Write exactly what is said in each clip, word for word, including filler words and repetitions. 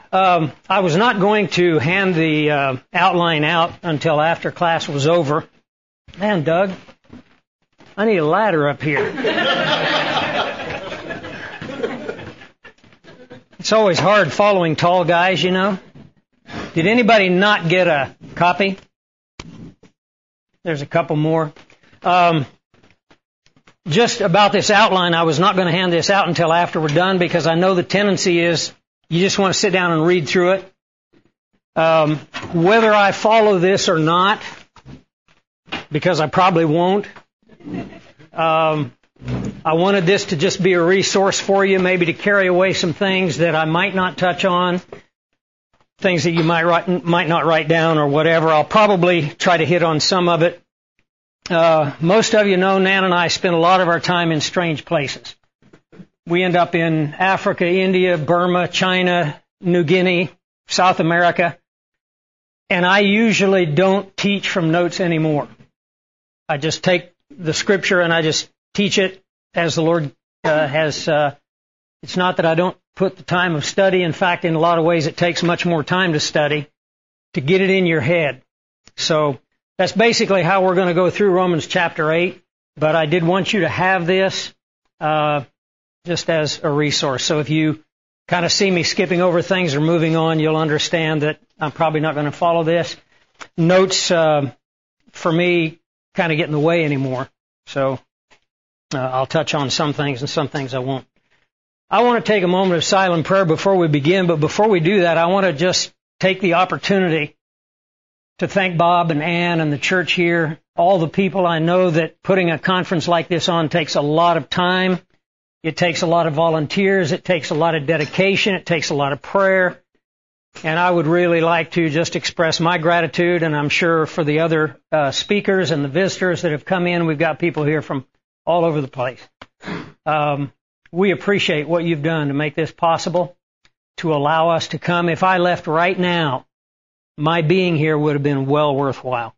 Um, I was not going to hand the uh, outline out until after class was over. Man, Doug, I need a ladder up here. It's always hard following tall guys, you know. Did anybody not get a copy? There's a couple more. Um, just about this outline, I was not going to hand this out until after we're done because I know the tendency is you just want to sit down and read through it. Um, whether I follow this or not, because I probably won't, um, I wanted this to just be a resource for you, maybe to carry away some things that I might not touch on, things that you might write, might not write down or whatever. I'll probably try to hit on some of it. Uh, most of you know Nan and I spend a lot of our time in strange places. We end up in Africa, India, Burma, China, New Guinea, South America. And I usually don't teach from notes anymore. I just take the scripture and I just teach it as the Lord uh, has. Uh, it's not that I don't put the time of study. In fact, in a lot of ways, it takes much more time to study to get it in your head. So that's basically how we're going to go through Romans chapter eight. But I did want you to have this uh, just as a resource. So if you kind of see me skipping over things or moving on, you'll understand that I'm probably not going to follow this. Notes, uh, for me, kind of get in the way anymore. So uh, I'll touch on some things and some things I won't. I want to take a moment of silent prayer before we begin, but before we do that, I want to just take the opportunity to thank Bob and Ann and the church here, all the people. I know that putting a conference like this on takes a lot of time. It takes a lot of volunteers. It takes a lot of dedication. It takes a lot of prayer. And I would really like to just express my gratitude, and I'm sure for the other uh, speakers and the visitors that have come in. We've got people here from all over the place. Um, we appreciate what you've done to make this possible, to allow us to come. If I left right now, my being here would have been well worthwhile.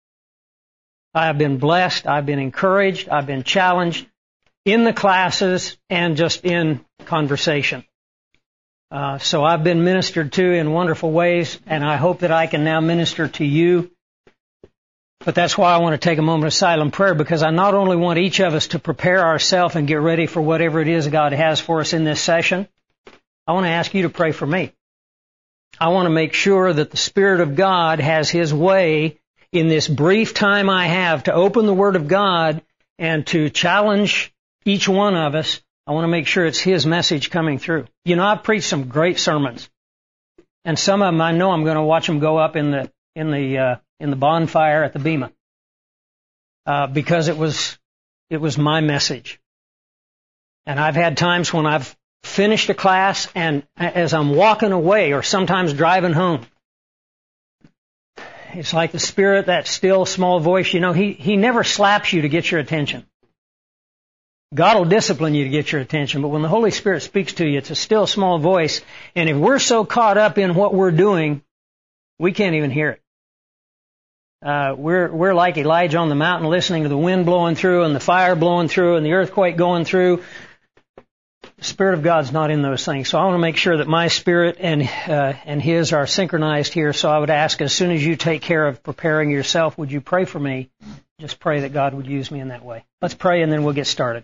I have been blessed. I've been encouraged. I've been challenged in the classes and just in conversation. Uh, so I've been ministered to in wonderful ways, and I hope that I can now minister to you. But that's why I want to take a moment of silent prayer, because I not only want each of us to prepare ourselves and get ready for whatever it is God has for us in this session, I want to ask you to pray for me. I want to make sure that the Spirit of God has His way in this brief time I have to open the Word of God and to challenge each one of us. I want to make sure it's His message coming through. You know, I've preached some great sermons, and some of them I know I'm going to watch them go up in the in the uh, in the bonfire at the Bema uh, because it was it was my message. And I've had times when I've finished a class, and as I'm walking away or sometimes driving home, it's like the Spirit, that still small voice. You know, He He never slaps you to get your attention. God will discipline you to get your attention, but when the Holy Spirit speaks to you, it's a still small voice. And if we're so caught up in what we're doing, we can't even hear it. Uh, we're we're like Elijah on the mountain, listening to the wind blowing through and the fire blowing through and the earthquake going through. The Spirit of God's not in those things. So I want to make sure that my spirit and uh, and His are synchronized here. So I would ask, as soon as you take care of preparing yourself, would you pray for me? Just pray that God would use me in that way. Let's pray, and then we'll get started.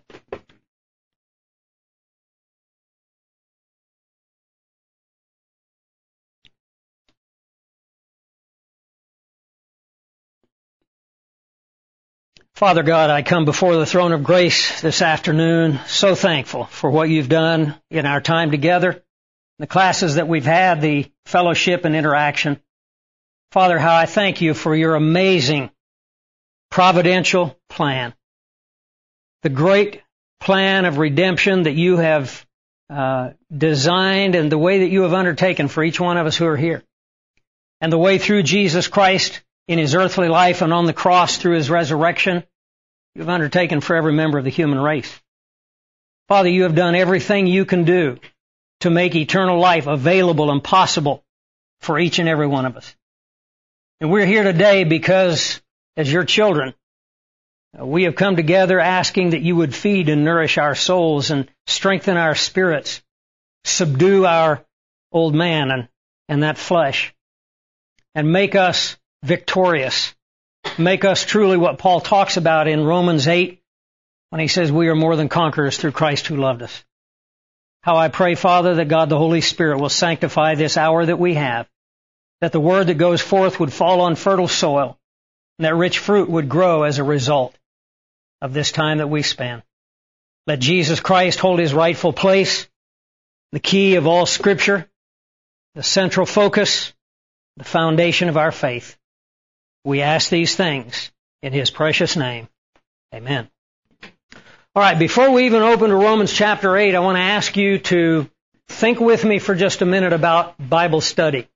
Father God, I come before the throne of grace this afternoon, so thankful for what you've done in our time together, the classes that we've had, the fellowship and interaction. Father, how I thank you for your amazing providential plan, the great plan of redemption that you have uh, designed and the way that you have undertaken for each one of us who are here, and the way through Jesus Christ in His earthly life and on the cross through His resurrection, you've undertaken for every member of the human race. Father, you have done everything you can do to make eternal life available and possible for each and every one of us. And we're here today because, as your children, we have come together asking that you would feed and nourish our souls and strengthen our spirits, subdue our old man and and that flesh and make us victorious. Make us truly what Paul talks about in Romans eight when he says we are more than conquerors through Christ who loved us. How I pray, Father, that God the Holy Spirit will sanctify this hour that we have, that the word that goes forth would fall on fertile soil, and that rich fruit would grow as a result of this time that we spend. Let Jesus Christ hold his rightful place, the key of all Scripture, the central focus, the foundation of our faith. We ask these things in his precious name. Amen. All right, before we even open to Romans chapter eight, I want to ask you to think with me for just a minute about Bible study.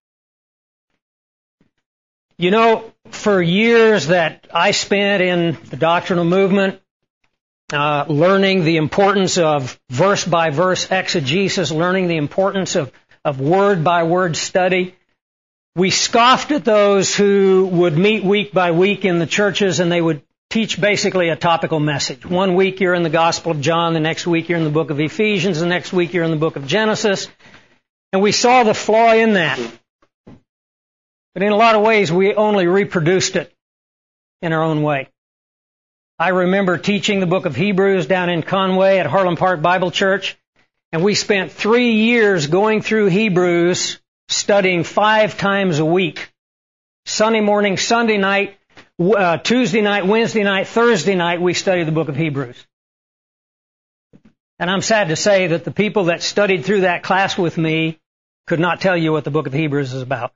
You know, for years that I spent in the doctrinal movement, uh, learning the importance of verse-by-verse exegesis, learning the importance of, of word-by-word study, we scoffed at those who would meet week by week in the churches and they would teach basically a topical message. One week you're in the Gospel of John, the next week you're in the book of Ephesians, the next week you're in the book of Genesis. And we saw the flaw in that. But in a lot of ways we only reproduced it in our own way. I remember teaching the book of Hebrews down in Conway at Harlem Park Bible Church, and we spent three years going through Hebrews, studying five times a week. Sunday morning, Sunday night, uh, Tuesday night, Wednesday night, Thursday night, we studied the book of Hebrews. And I'm sad to say that the people that studied through that class with me could not tell you what the book of Hebrews is about.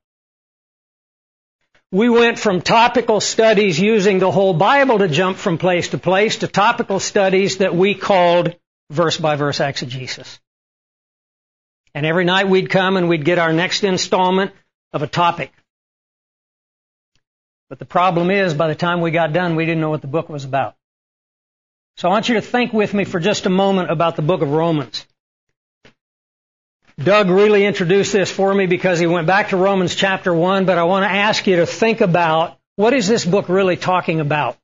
We went from topical studies using the whole Bible to jump from place to place to topical studies that we called verse-by-verse exegesis. And every night we'd come and we'd get our next installment of a topic. But the problem is, by the time we got done, we didn't know what the book was about. So I want you to think with me for just a moment about the book of Romans. Doug really introduced this for me because he went back to Romans chapter one, but I want to ask you to think about, what is this book really talking about?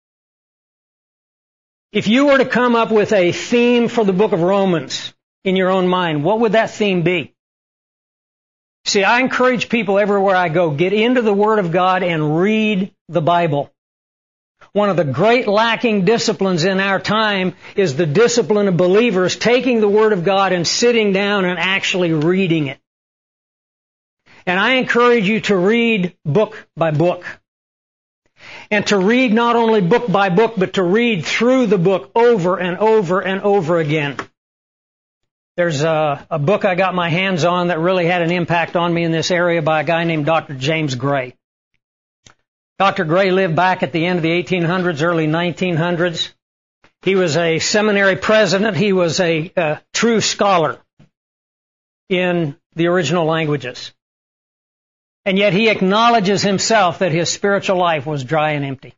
If you were to come up with a theme for the book of Romans in your own mind, what would that theme be? See, I encourage people everywhere I go, get into the Word of God and read the Bible. One of the great lacking disciplines in our time is the discipline of believers taking the Word of God and sitting down and actually reading it. And I encourage you to read book by book. And to read not only book by book, but to read through the book over and over and over again. There's a, a book I got my hands on that really had an impact on me in this area by a guy named Doctor James Gray. Doctor Gray lived back at the end of the eighteen hundreds, early nineteen hundreds. He was a seminary president. He was a, a true scholar in the original languages. And yet he acknowledges himself that his spiritual life was dry and empty.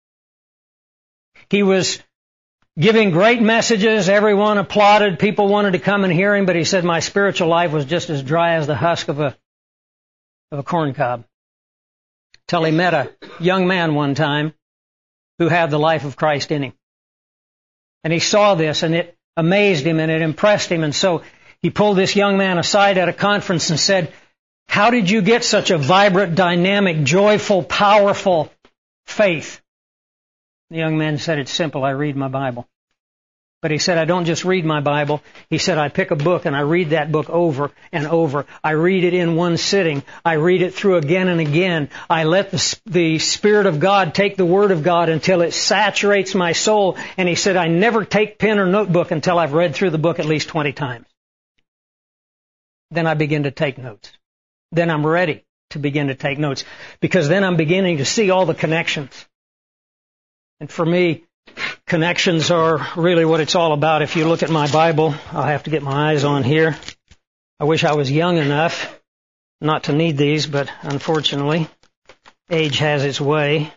He was giving great messages. Everyone applauded. People wanted to come and hear him, but he said, my spiritual life was just as dry as the husk of a, of a corn cob. Till he met a young man one time who had the life of Christ in him. And he saw this and it amazed him and it impressed him. And so he pulled this young man aside at a conference and said, how did you get such a vibrant, dynamic, joyful, powerful faith? The young man said, it's simple, I read my Bible. But he said, I don't just read my Bible. He said, I pick a book and I read that book over and over. I read it in one sitting. I read it through again and again. I let the, the Spirit of God take the Word of God until it saturates my soul. And he said, I never take pen or notebook until I've read through the book at least twenty times. Then I begin to take notes. Then I'm ready to begin to take notes because then I'm beginning to see all the connections. And for me, connections are really what it's all about. If you look at my Bible, I'll have to get my eyes on here. I wish I was young enough not to need these, but unfortunately, age has its way.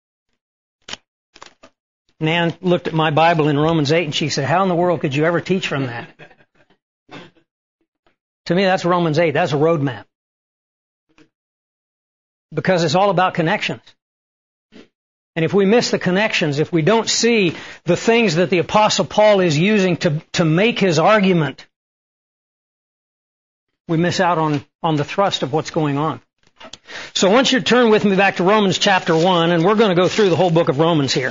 Nan looked at my Bible in Romans eight and she said, how in the world could you ever teach from that? To me, that's Romans eight. That's a roadmap. Because it's all about connections. And if we miss the connections, if we don't see the things that the Apostle Paul is using to, to make his argument, we miss out on, on the thrust of what's going on. So I want you to turn with me back to Romans chapter one, and we're going to go through the whole book of Romans here.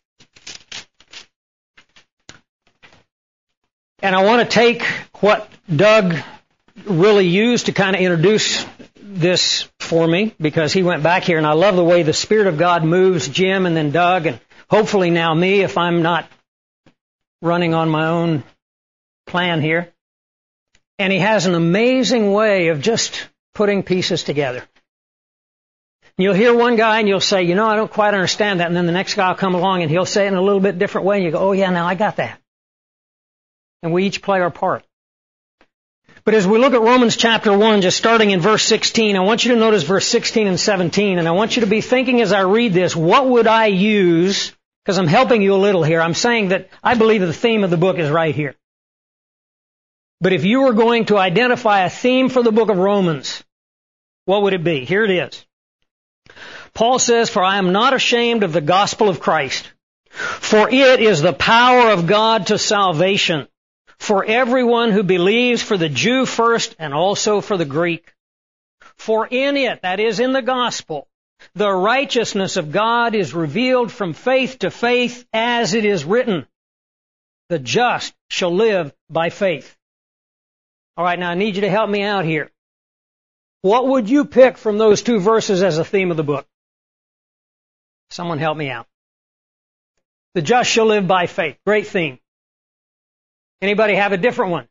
And I want to take what Doug really used to kind of introduce this for me, because he went back here, and I love the way the Spirit of God moves Jim and then Doug, and hopefully now me, if I'm not running on my own plan here. And he has an amazing way of just putting pieces together. You'll hear one guy and you'll say, you know, I don't quite understand that. And then the next guy will come along and he'll say it in a little bit different way. And you go, oh yeah, now I got that. And we each play our part. But as we look at Romans chapter one, just starting in verse sixteen, I want you to notice verse sixteen and seventeen. And I want you to be thinking as I read this, what would I use? Because I'm helping you a little here. I'm saying that I believe the theme of the book is right here. But if you were going to identify a theme for the book of Romans, what would it be? Here it is. Paul says, for I am not ashamed of the gospel of Christ, for it is the power of God to salvation for everyone who believes, for the Jew first and also for the Greek. For in it, that is in the gospel, the righteousness of God is revealed from faith to faith, as it is written, the just shall live by faith. All right, now I need you to help me out here. What would you pick from those two verses as a theme of the book? Someone help me out. The just shall live by faith. Great theme. Anybody have a different one?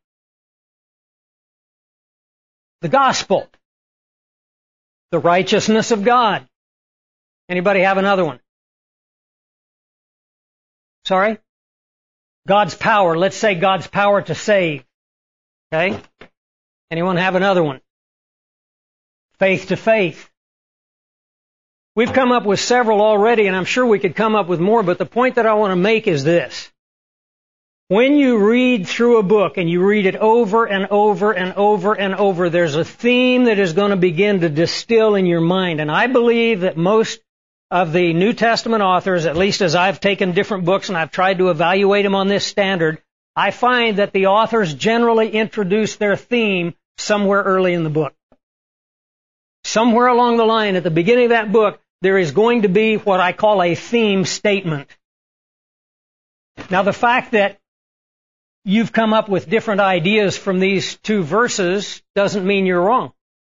The gospel. The righteousness of God. Anybody have another one? Sorry? God's power. Let's say God's power to save. Okay? Anyone have another one? Faith to faith. We've come up with several already, and I'm sure we could come up with more, but the point that I want to make is this. When you read through a book and you read it over and over and over and over, there's a theme that is going to begin to distill in your mind. And I believe that most of the New Testament authors, at least as I've taken different books and I've tried to evaluate them on this standard, I find that the authors generally introduce their theme somewhere early in the book. Somewhere along the line, at the beginning of that book, there is going to be what I call a theme statement. Now, the fact that you've come up with different ideas from these two verses doesn't mean you're wrong.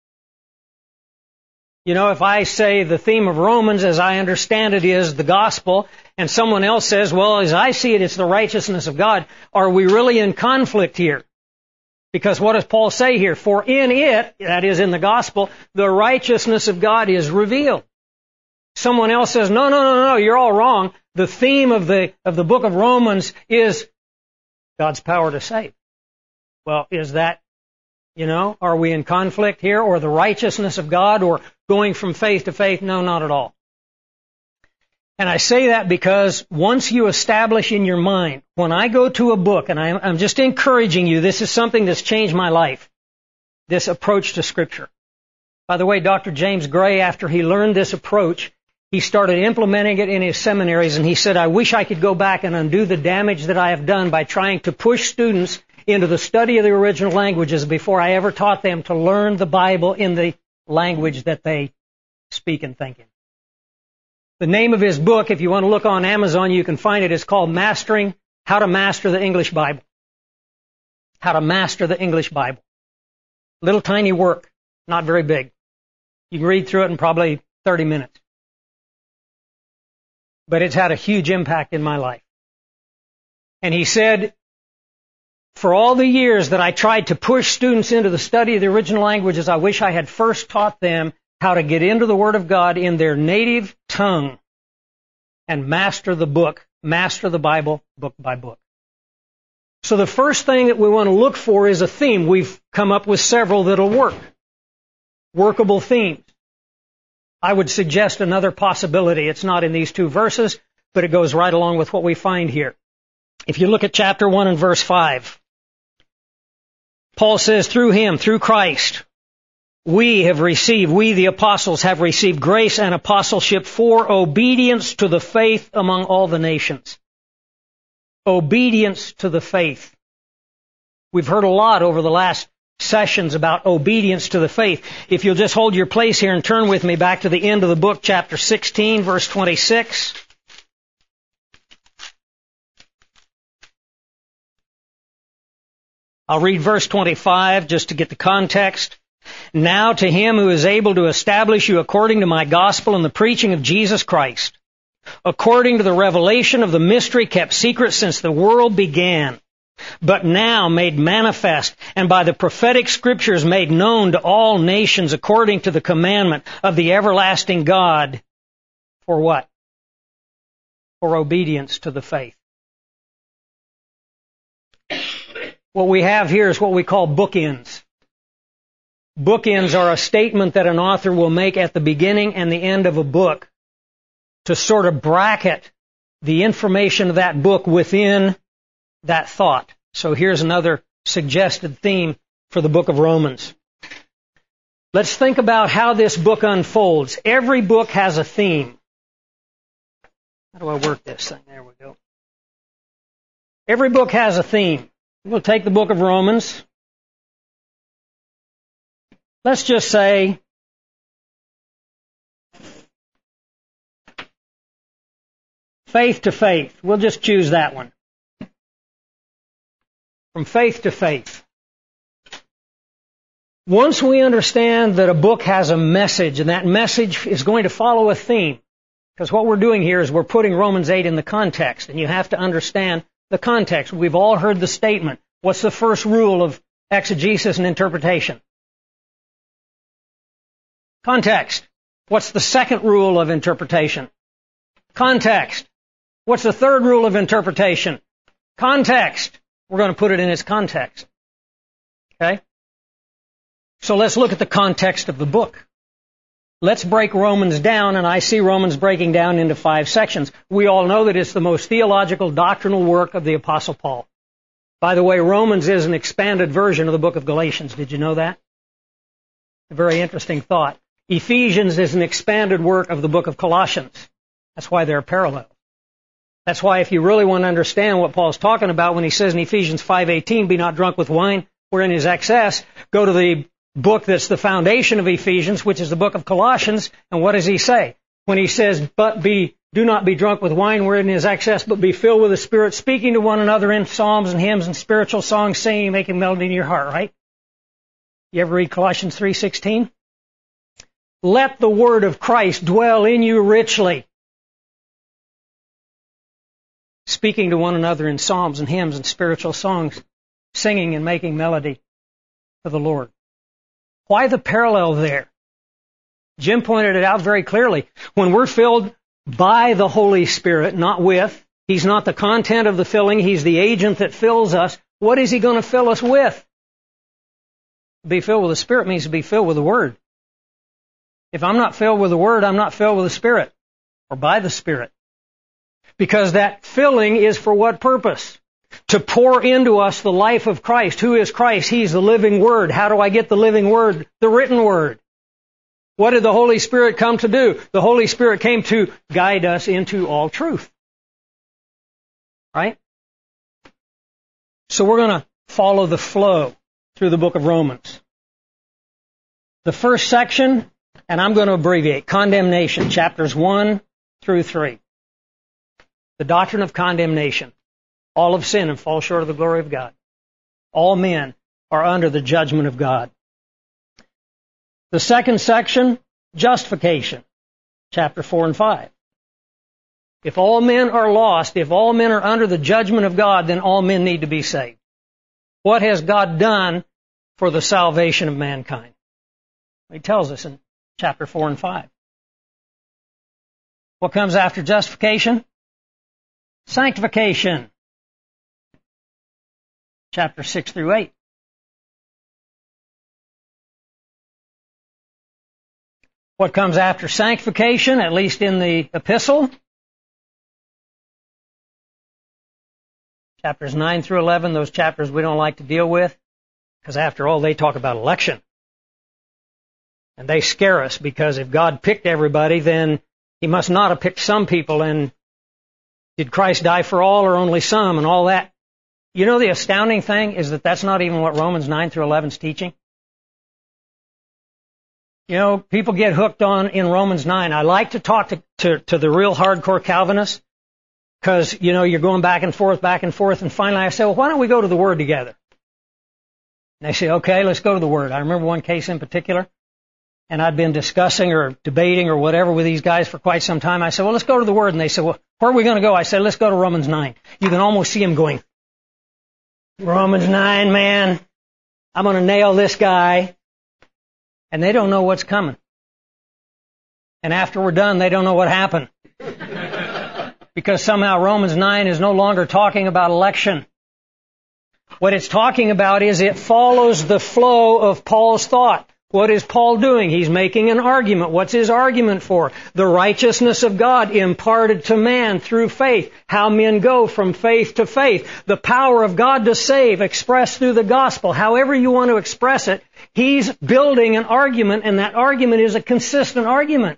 You know, if I say the theme of Romans, as I understand it, is the gospel, and someone else says, well, as I see it, it's the righteousness of God, are we really in conflict here? Because what does Paul say here? For in it, that is in the gospel, the righteousness of God is revealed. Someone else says, no, no, no, no, you're all wrong. The theme of the, of the book of Romans is God's power to save. Well, is that, you know, are we in conflict here, or the righteousness of God, or going from faith to faith? No, not at all. And I say that because once you establish in your mind, when I go to a book, and I'm, I'm just encouraging you, this is something that's changed my life, this approach to Scripture. By the way, Doctor James Gray, after he learned this approach, he started implementing it in his seminaries, and he said, I wish I could go back and undo the damage that I have done by trying to push students into the study of the original languages before I ever taught them to learn the Bible in the language that they speak and think in. The name of his book, if you want to look on Amazon, you can find it. It's called Mastering, How to Master the English Bible. How to Master the English Bible. Little tiny work, not very big. You can read through it in probably thirty minutes. But it's had a huge impact in my life. And he said, for all the years that I tried to push students into the study of the original languages, I wish I had first taught them how to get into the Word of God in their native tongue and master the book, master the Bible book by book. So the first thing that we want to look for is a theme. We've come up with several that'll work. Workable themes. I would suggest another possibility. It's not in these two verses, but it goes right along with what we find here. If you look at chapter one and verse five, Paul says, through him, through Christ, we have received, we the apostles have received grace and apostleship for obedience to the faith among all the nations. Obedience to the faith. We've heard a lot over the last sessions about obedience to the faith. If you'll just hold your place here and turn with me back to the end of the book, chapter sixteen, verse twenty-six. I'll read verse twenty-five just to get the context. Now to him who is able to establish you according to my gospel and the preaching of Jesus Christ, according to the revelation of the mystery kept secret since the world began, but now made manifest, and by the prophetic scriptures made known to all nations according to the commandment of the everlasting God. For what? For obedience to the faith. What we have here is what we call bookends. Bookends are a statement that an author will make at the beginning and the end of a book to sort of bracket the information of that book within that thought. So here's another suggested theme for the book of Romans. Let's think about how this book unfolds. Every book has a theme. How do I work this thing? There we go. Every book has a theme. We'll take the book of Romans. Let's just say faith to faith. We'll just choose that one. From faith to faith. Once we understand that a book has a message, and that message is going to follow a theme, because what we're doing here is we're putting Romans eight in the context, and you have to understand the context. We've all heard the statement. What's the first rule of exegesis and interpretation? Context. What's the second rule of interpretation? Context. What's the third rule of interpretation? Context. We're going to put it in its context. Okay? So let's look at the context of the book. Let's break Romans down, and I see Romans breaking down into five sections. We all know that it's the most theological, doctrinal work of the Apostle Paul. By the way, Romans is an expanded version of the book of Galatians. Did you know that? A very interesting thought. Ephesians is an expanded work of the book of Colossians. That's why they're parallel. That's why if you really want to understand what Paul's talking about when he says in Ephesians five eighteen, be not drunk with wine wherein is excess, go to the book that's the foundation of Ephesians, which is the book of Colossians, and what does he say? When he says, but be, do not be drunk with wine wherein is excess, but be filled with the Spirit, speaking to one another in psalms and hymns and spiritual songs, singing, making melody in your heart, right? You ever read Colossians three sixteen? Let the word of Christ dwell in you richly, speaking to one another in psalms and hymns and spiritual songs, singing and making melody to the Lord. Why the parallel there? Jim pointed it out very clearly. When we're filled by the Holy Spirit, not with, He's not the content of the filling, He's the agent that fills us. What is He going to fill us with? To be filled with the Spirit means to be filled with the Word. If I'm not filled with the Word, I'm not filled with the Spirit, or by the Spirit. Because that filling is for what purpose? To pour into us the life of Christ. Who is Christ? He's the living Word. How do I get the living Word? The written Word. What did the Holy Spirit come to do? The Holy Spirit came to guide us into all truth. Right? So we're going to follow the flow through the book of Romans. The first section, and I'm going to abbreviate, condemnation, chapters one through three. The doctrine of condemnation. All have sinned and fall short of the glory of God. All men are under the judgment of God. The second section, justification, chapter four and five. If all men are lost, if all men are under the judgment of God, then all men need to be saved. What has God done for the salvation of mankind? He tells us in chapter four and five. What comes after justification? Sanctification. Chapter six through eight. What comes after sanctification, at least in the epistle? Chapters nine through eleven, those chapters we don't like to deal with, because after all, they talk about election. And they scare us, because if God picked everybody, then He must not have picked some people, and did Christ die for all or only some, and all that You know, the astounding thing is that that's not even what Romans nine through eleven is teaching. You know, people get hooked on in Romans nine. I like to talk to, to, to the real hardcore Calvinists because, you know, you're going back and forth, back and forth, and finally I say, well, why don't we go to the Word together? And they say, okay, let's go to the Word. I remember one case in particular, and I'd been discussing or debating or whatever with these guys for quite some time. I said, well, let's go to the Word. And they said, well, where are we going to go? I said, let's go to Romans nine. You can almost see them going, Romans nine, man, I'm going to nail this guy. And they don't know what's coming. And after we're done, they don't know what happened. Because somehow Romans nine is no longer talking about election. What it's talking about is it follows the flow of Paul's thought. What is Paul doing? He's making an argument. What's his argument for? The righteousness of God imparted to man through faith. How men go from faith to faith. The power of God to save expressed through the gospel. However you want to express it, he's building an argument, and that argument is a consistent argument.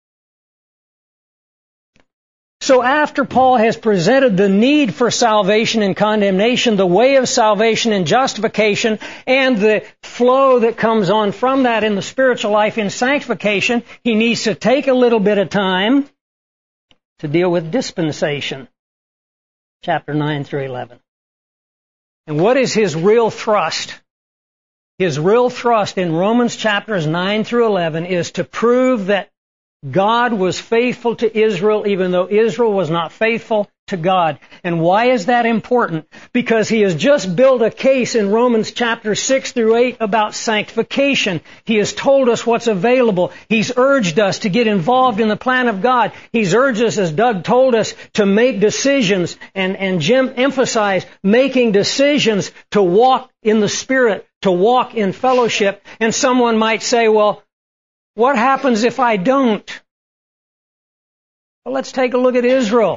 So after Paul has presented the need for salvation and condemnation, the way of salvation and justification, and the flow that comes on from that in the spiritual life in sanctification, he needs to take a little bit of time to deal with dispensation, chapter nine through eleven. And what is his real thrust? His real thrust in Romans chapters nine through eleven is to prove that God was faithful to Israel even though Israel was not faithful to God. And why is that important? Because he has just built a case in Romans chapter six through eight about sanctification. He has told us what's available. He's urged us to get involved in the plan of God. He's urged us, as Doug told us, to make decisions, and, and Jim emphasized making decisions to walk in the Spirit, to walk in fellowship. And someone might say, well, what happens if I don't? Well, let's take a look at Israel.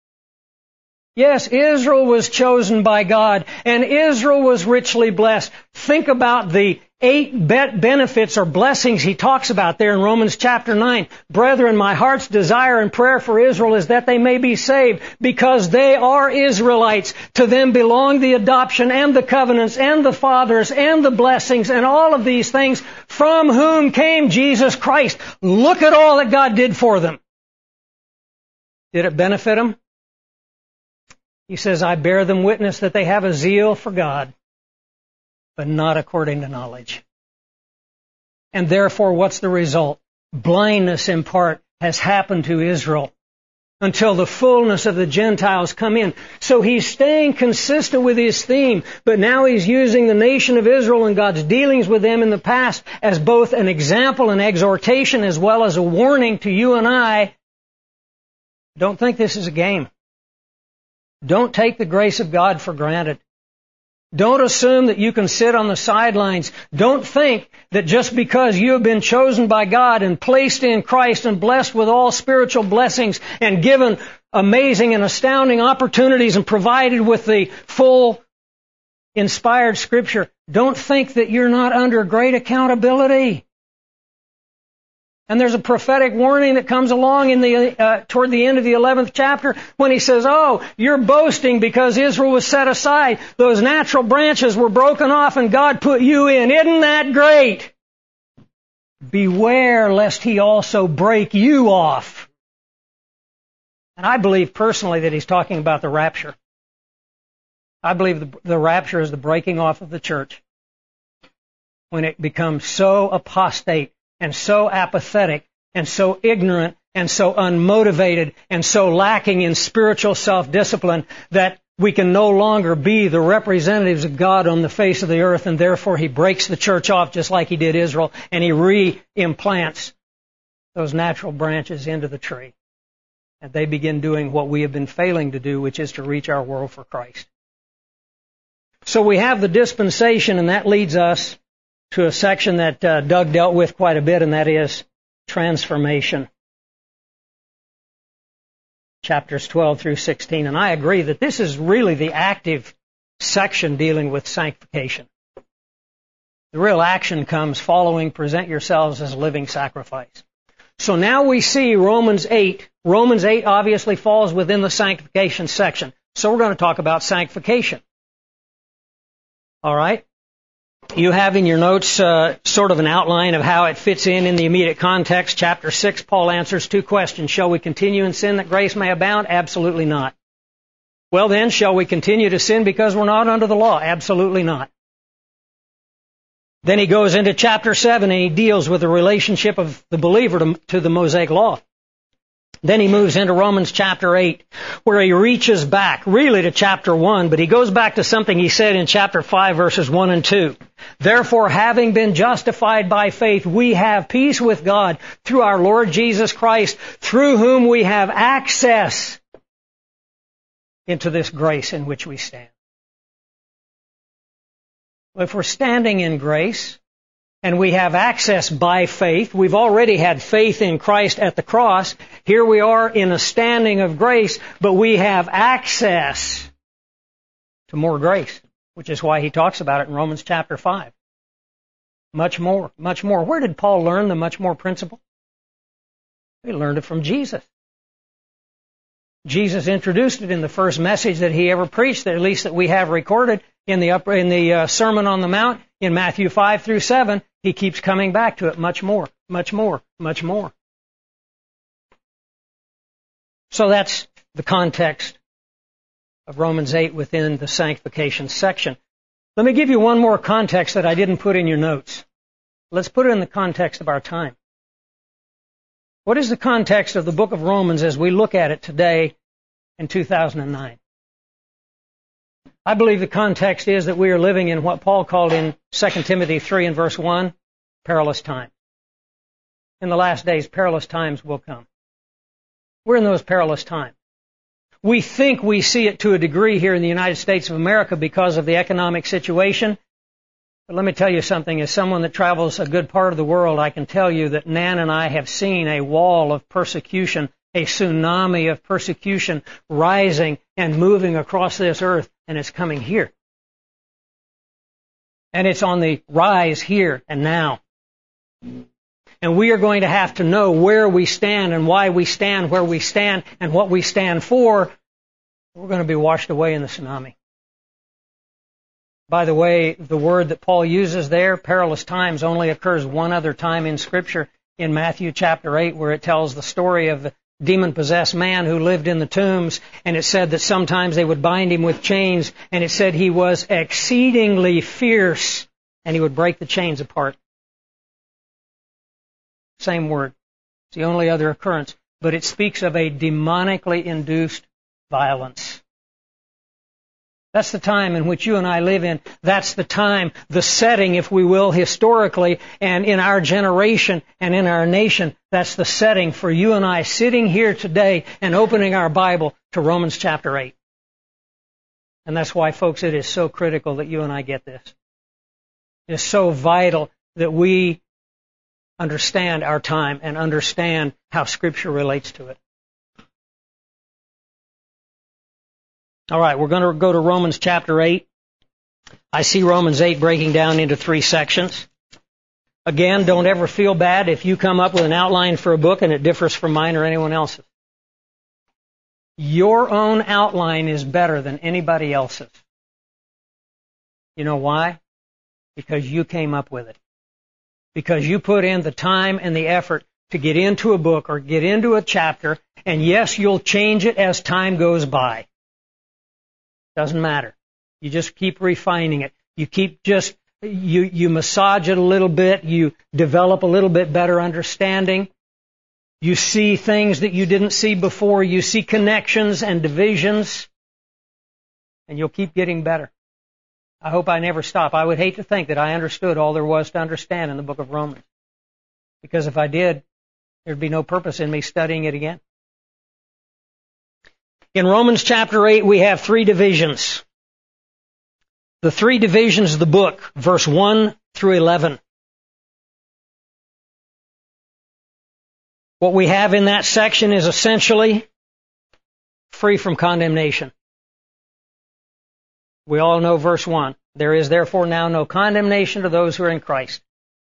Yes, Israel was chosen by God, and Israel was richly blessed. Think about the eight benefits or blessings he talks about there in Romans chapter nine. Brethren, my heart's desire and prayer for Israel is that they may be saved, because they are Israelites. To them belong the adoption and the covenants and the fathers and the blessings and all of these things, from whom came Jesus Christ. Look at all that God did for them. Did it benefit them? He says, I bear them witness that they have a zeal for God, but not according to knowledge. And therefore, what's the result? Blindness in part has happened to Israel until the fullness of the Gentiles come in. So he's staying consistent with his theme, but now he's using the nation of Israel and God's dealings with them in the past as both an example and exhortation, as well as a warning to you and I. Don't think this is a game. Don't take the grace of God for granted. Don't assume that you can sit on the sidelines. Don't think that just because you have been chosen by God and placed in Christ and blessed with all spiritual blessings and given amazing and astounding opportunities and provided with the full inspired Scripture, don't think that you're not under great accountability. And there's a prophetic warning that comes along in the uh, toward the end of the eleventh chapter when he says, oh, you're boasting because Israel was set aside. Those natural branches were broken off and God put you in. Isn't that great? Beware lest he also break you off. And I believe personally that he's talking about the rapture. I believe the, the rapture is the breaking off of the church. When it becomes so apostate and so apathetic, and so ignorant, and so unmotivated, and so lacking in spiritual self-discipline that we can no longer be the representatives of God on the face of the earth, and therefore he breaks the church off just like he did Israel, and he re-implants those natural branches into the tree. And they begin doing what we have been failing to do, which is to reach our world for Christ. So we have the dispensation, and that leads us to a section that uh, Doug dealt with quite a bit, and that is transformation. Chapters twelve through sixteen. And I agree that this is really the active section dealing with sanctification. The real action comes following, present yourselves as a living sacrifice. So now we see Romans eight. Romans eight obviously falls within the sanctification section. So we're going to talk about sanctification. All right? You have in your notes uh, sort of an outline of how it fits in in the immediate context. Chapter six, Paul answers two questions. Shall we continue in sin that grace may abound? Absolutely not. Well then, shall we continue to sin because we're not under the law? Absolutely not. Then he goes into chapter seven and he deals with the relationship of the believer to, to the Mosaic law. Then he moves into Romans chapter eight, where he reaches back really to chapter one, but he goes back to something he said in chapter five, verses one and two. Therefore, having been justified by faith, we have peace with God through our Lord Jesus Christ, through whom we have access into this grace in which we stand. If we're standing in grace, and we have access by faith, we've already had faith in Christ at the cross, here we are in a standing of grace, but we have access to more grace, which is why he talks about it in Romans chapter five. Much more, much more. Where did Paul learn the much more principle? He learned it from Jesus. Jesus introduced it in the first message that he ever preached, at least that we have recorded in the upper, in the uh, Sermon on the Mount in Matthew five through seven. He keeps coming back to it much more, much more, much more. So that's the context of Romans eight within the sanctification section. Let me give you one more context that I didn't put in your notes. Let's put it in the context of our time. What is the context of the book of Romans as we look at it today in two thousand nine? I believe the context is that we are living in what Paul called in Second Timothy three and verse one, perilous times. In the last days, perilous times will come. We're in those perilous times. We think we see it to a degree here in the United States of America because of the economic situation. But let me tell you something. As someone that travels a good part of the world, I can tell you that Nan and I have seen a wall of persecution, a tsunami of persecution rising and moving across this earth, and it's coming here. And it's on the rise here and now. And we are going to have to know where we stand and why we stand where we stand and what we stand for. We're going to be washed away in the tsunami. By the way, the word that Paul uses there, perilous times, only occurs one other time in Scripture, in Matthew chapter eight, where it tells the story of the demon-possessed man who lived in the tombs, and it said that sometimes they would bind him with chains, and it said he was exceedingly fierce, and he would break the chains apart. Same word. It's the only other occurrence, but it speaks of a demonically induced violence. That's the time in which you and I live in. That's the time, the setting, if we will, historically, and in our generation and in our nation. That's the setting for you and I sitting here today and opening our Bible to Romans chapter eight. And that's why, folks, it is so critical that you and I get this. It's so vital that we understand our time and understand how Scripture relates to it. All right, we're going to go to Romans chapter eight. I see Romans eight breaking down into three sections. Again, don't ever feel bad if you come up with an outline for a book and it differs from mine or anyone else's. Your own outline is better than anybody else's. You know why? Because you came up with it. Because you put in the time and the effort to get into a book or get into a chapter, and yes, you'll change it as time goes by. Doesn't matter. You just keep refining it. You keep just, you, you massage it a little bit. You develop a little bit better understanding. You see things that you didn't see before. You see connections and divisions. And you'll keep getting better. I hope I never stop. I would hate to think that I understood all there was to understand in the book of Romans. Because if I did, there'd be no purpose in me studying it again. In Romans chapter eight, we have three divisions. The three divisions of the book, verse one through eleven. What we have in that section is essentially free from condemnation. We all know verse one. There is therefore now no condemnation to those who are in Christ.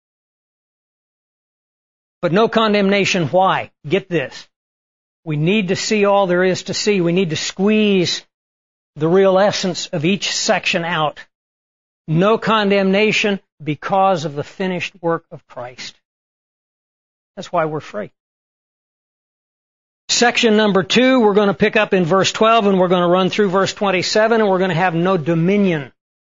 But no condemnation, why? Get this. We need to see all there is to see. We need to squeeze the real essence of each section out. no condemnation because of the finished work of Christ. That's why we're free. Section number two, we're going to pick up in verse twelve, and we're going to run through verse twenty-seven, and we're going to have no dominion.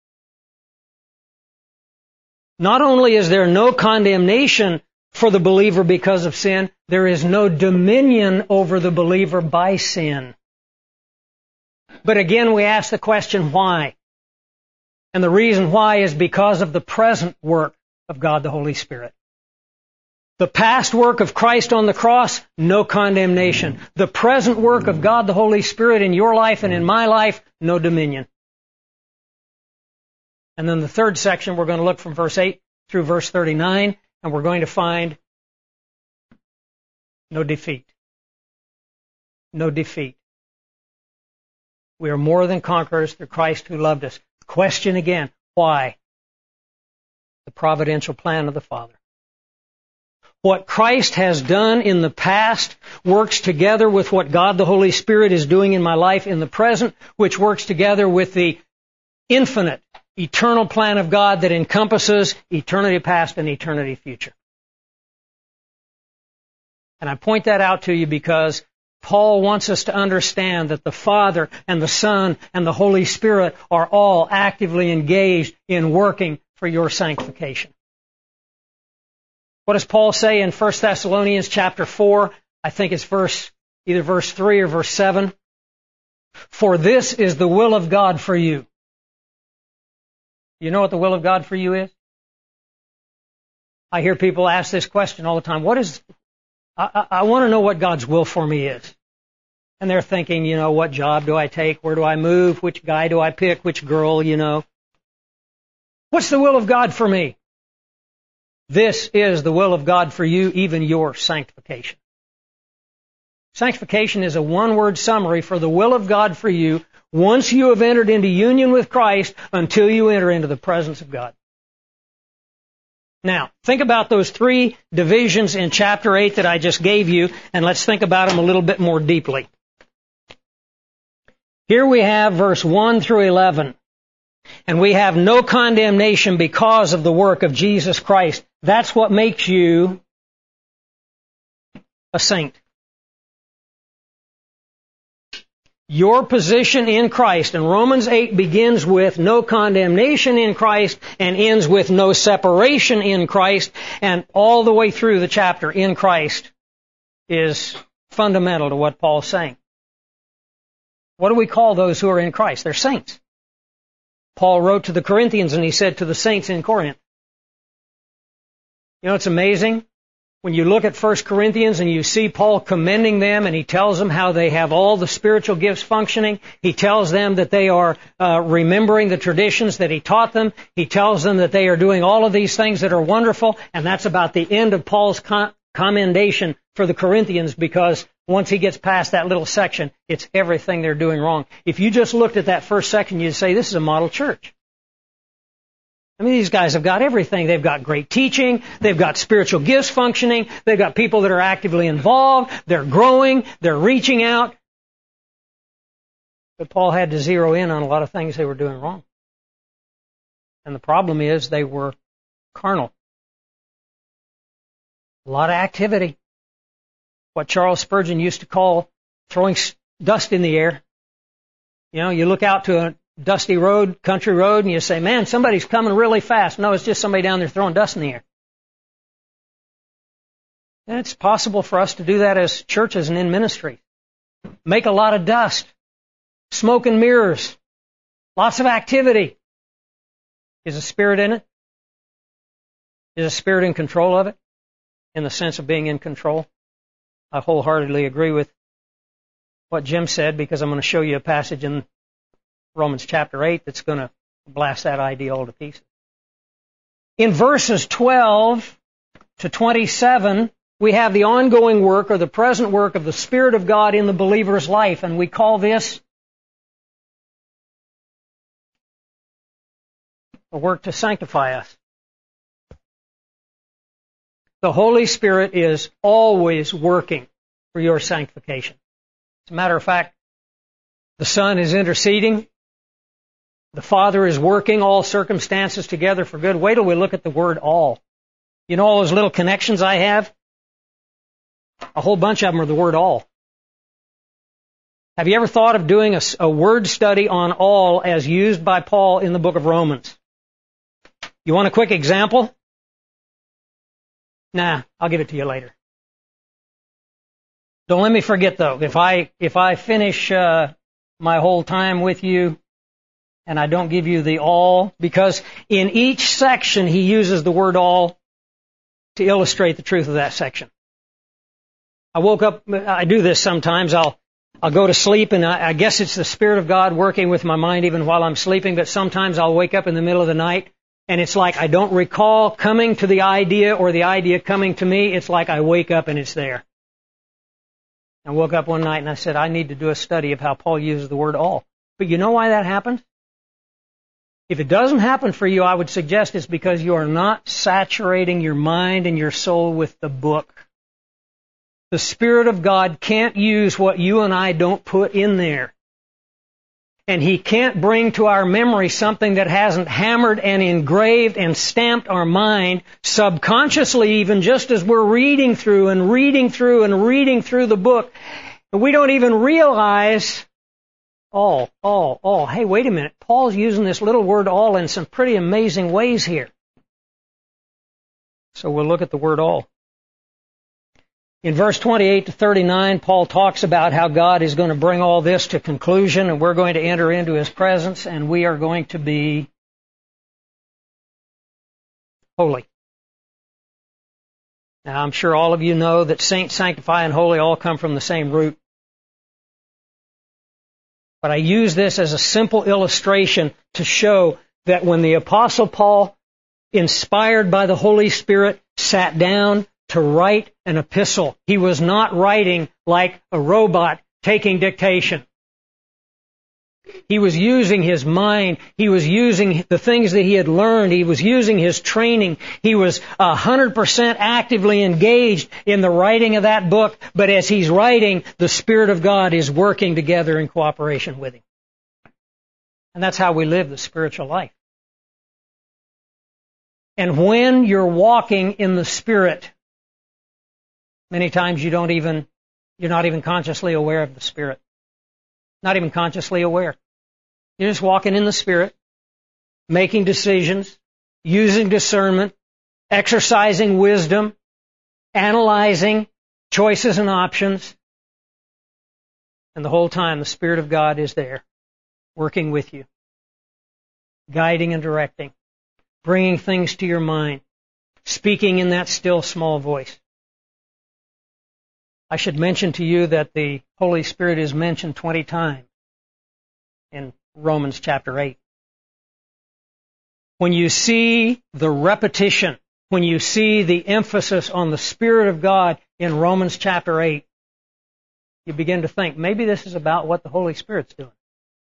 Not only is there no condemnation for the believer because of sin, there is no dominion over the believer by sin. But again, we ask the question, why? And the reason why is because of the present work of God the Holy Spirit. The past work of Christ on the cross, no condemnation. The present work of God the Holy Spirit in your life and in my life, no dominion. And then the third section, we're going to look from verse eight through verse thirty-nine, and we're going to find no defeat. No defeat. We are more than conquerors through Christ who loved us. Question again, why? The providential plan of the Father. What Christ has done in the past works together with what God the Holy Spirit is doing in my life in the present, which works together with the infinite, eternal plan of God that encompasses eternity past and eternity future. And I point that out to you because Paul wants us to understand that the Father and the Son and the Holy Spirit are all actively engaged in working for your sanctification. What does Paul say in First Thessalonians chapter four? I think it's verse, either verse three or verse seven. For this is the will of God for you. You know what the will of God for you is? I hear people ask this question all the time. What is, I, I, I want to know what God's will for me is. And they're thinking, you know, what job do I take? Where do I move? Which guy do I pick? Which girl, you know? What's the will of God for me? This is the will of God for you, even your sanctification. Sanctification is a one-word summary for the will of God for you once you have entered into union with Christ until you enter into the presence of God. Now, think about those three divisions in chapter eight that I just gave you, and let's think about them a little bit more deeply. Here we have verse one through eleven. And we have no condemnation because of the work of Jesus Christ. That's what makes you a saint. Your position in Christ. And Romans eight begins with no condemnation in Christ and ends with no separation in Christ. And all the way through the chapter in Christ is fundamental to what Paul's saying. What do we call those who are in Christ? They're saints. Paul wrote to the Corinthians and he said to the saints in Corinth. You know, it's amazing. When you look at First Corinthians and you see Paul commending them and he tells them how they have all the spiritual gifts functioning. He tells them that they are uh, remembering the traditions that he taught them. He tells them that they are doing all of these things that are wonderful. And that's about the end of Paul's con- commendation for the Corinthians, because once he gets past that little section, it's everything they're doing wrong. If you just looked at that first section, you'd say, this is a model church. I mean, these guys have got everything. They've got great teaching. They've got spiritual gifts functioning. They've got people that are actively involved. They're growing. They're reaching out. But Paul had to zero in on a lot of things they were doing wrong. And the problem is they were carnal. A lot of activity. What Charles Spurgeon used to call throwing dust in the air. You know, you look out to a dusty road, country road, and you say, man, somebody's coming really fast. No, it's just somebody down there throwing dust in the air. And it's possible for us to do that as churches and in ministry. Make a lot of dust. Smoke and mirrors. Lots of activity. Is a spirit in it? Is a spirit in control of it? In the sense of being in control? I wholeheartedly agree with what Jim said, because I'm going to show you a passage in Romans chapter eight that's going to blast that idea all to pieces. In verses twelve to twenty-seven, we have the ongoing work or the present work of the Spirit of God in the believer's life, and we call this a work to sanctify us. The Holy Spirit is always working for your sanctification. As a matter of fact, the Son is interceding The Father is working all circumstances together for good. Wait till we look at the word all. You know all those little connections I have? A whole bunch of them are the word all. Have you ever thought of doing a, a word study on all as used by Paul in the book of Romans? You want a quick example? Nah, I'll give it to you later. Don't let me forget though, if I, if I finish, uh, my whole time with you and I don't give you the all, because in each section he uses the word all to illustrate the truth of that section. I woke up, I do this sometimes, I'll, I'll go to sleep and I, I guess it's the Spirit of God working with my mind even while I'm sleeping, but sometimes I'll wake up in the middle of the night and it's like I don't recall coming to the idea or the idea coming to me. It's like I wake up and it's there. I woke up one night and I said, I need to do a study of how Paul uses the word all. But you know why that happens? If it doesn't happen for you, I would suggest it's because you are not saturating your mind and your soul with the book. The Spirit of God can't use what you and I don't put in there. And He can't bring to our memory something that hasn't hammered and engraved and stamped our mind subconsciously, even just as we're reading through and reading through and reading through the book. And we don't even realize all, all, all. Hey, wait a minute. Paul's using this little word all in some pretty amazing ways here. So we'll look at the word all. In verse twenty-eight to thirty-nine, Paul talks about how God is going to bring all this to conclusion and we're going to enter into His presence and we are going to be holy. Now, I'm sure all of you know that saint, sanctify, and holy all come from the same root. But I use this as a simple illustration to show that when the Apostle Paul, inspired by the Holy Spirit, sat down to write an epistle, he was not writing like a robot taking dictation. He was using his mind. He was using the things that he had learned. He was using his training. He was one hundred percent actively engaged in the writing of that book. But as he's writing, the Spirit of God is working together in cooperation with him. And that's how we live the spiritual life. And when you're walking in the Spirit, many times you don't even, you're not even consciously aware of the Spirit. Not even consciously aware. You're just walking in the Spirit, making decisions, using discernment, exercising wisdom, analyzing choices and options. And the whole time the Spirit of God is there, working with you, guiding and directing, bringing things to your mind, speaking in that still small voice. I should mention to you that the Holy Spirit is mentioned twenty times in Romans chapter eight. When you see the repetition, when you see the emphasis on the Spirit of God in Romans chapter eight, you begin to think, maybe this is about what the Holy Spirit's doing.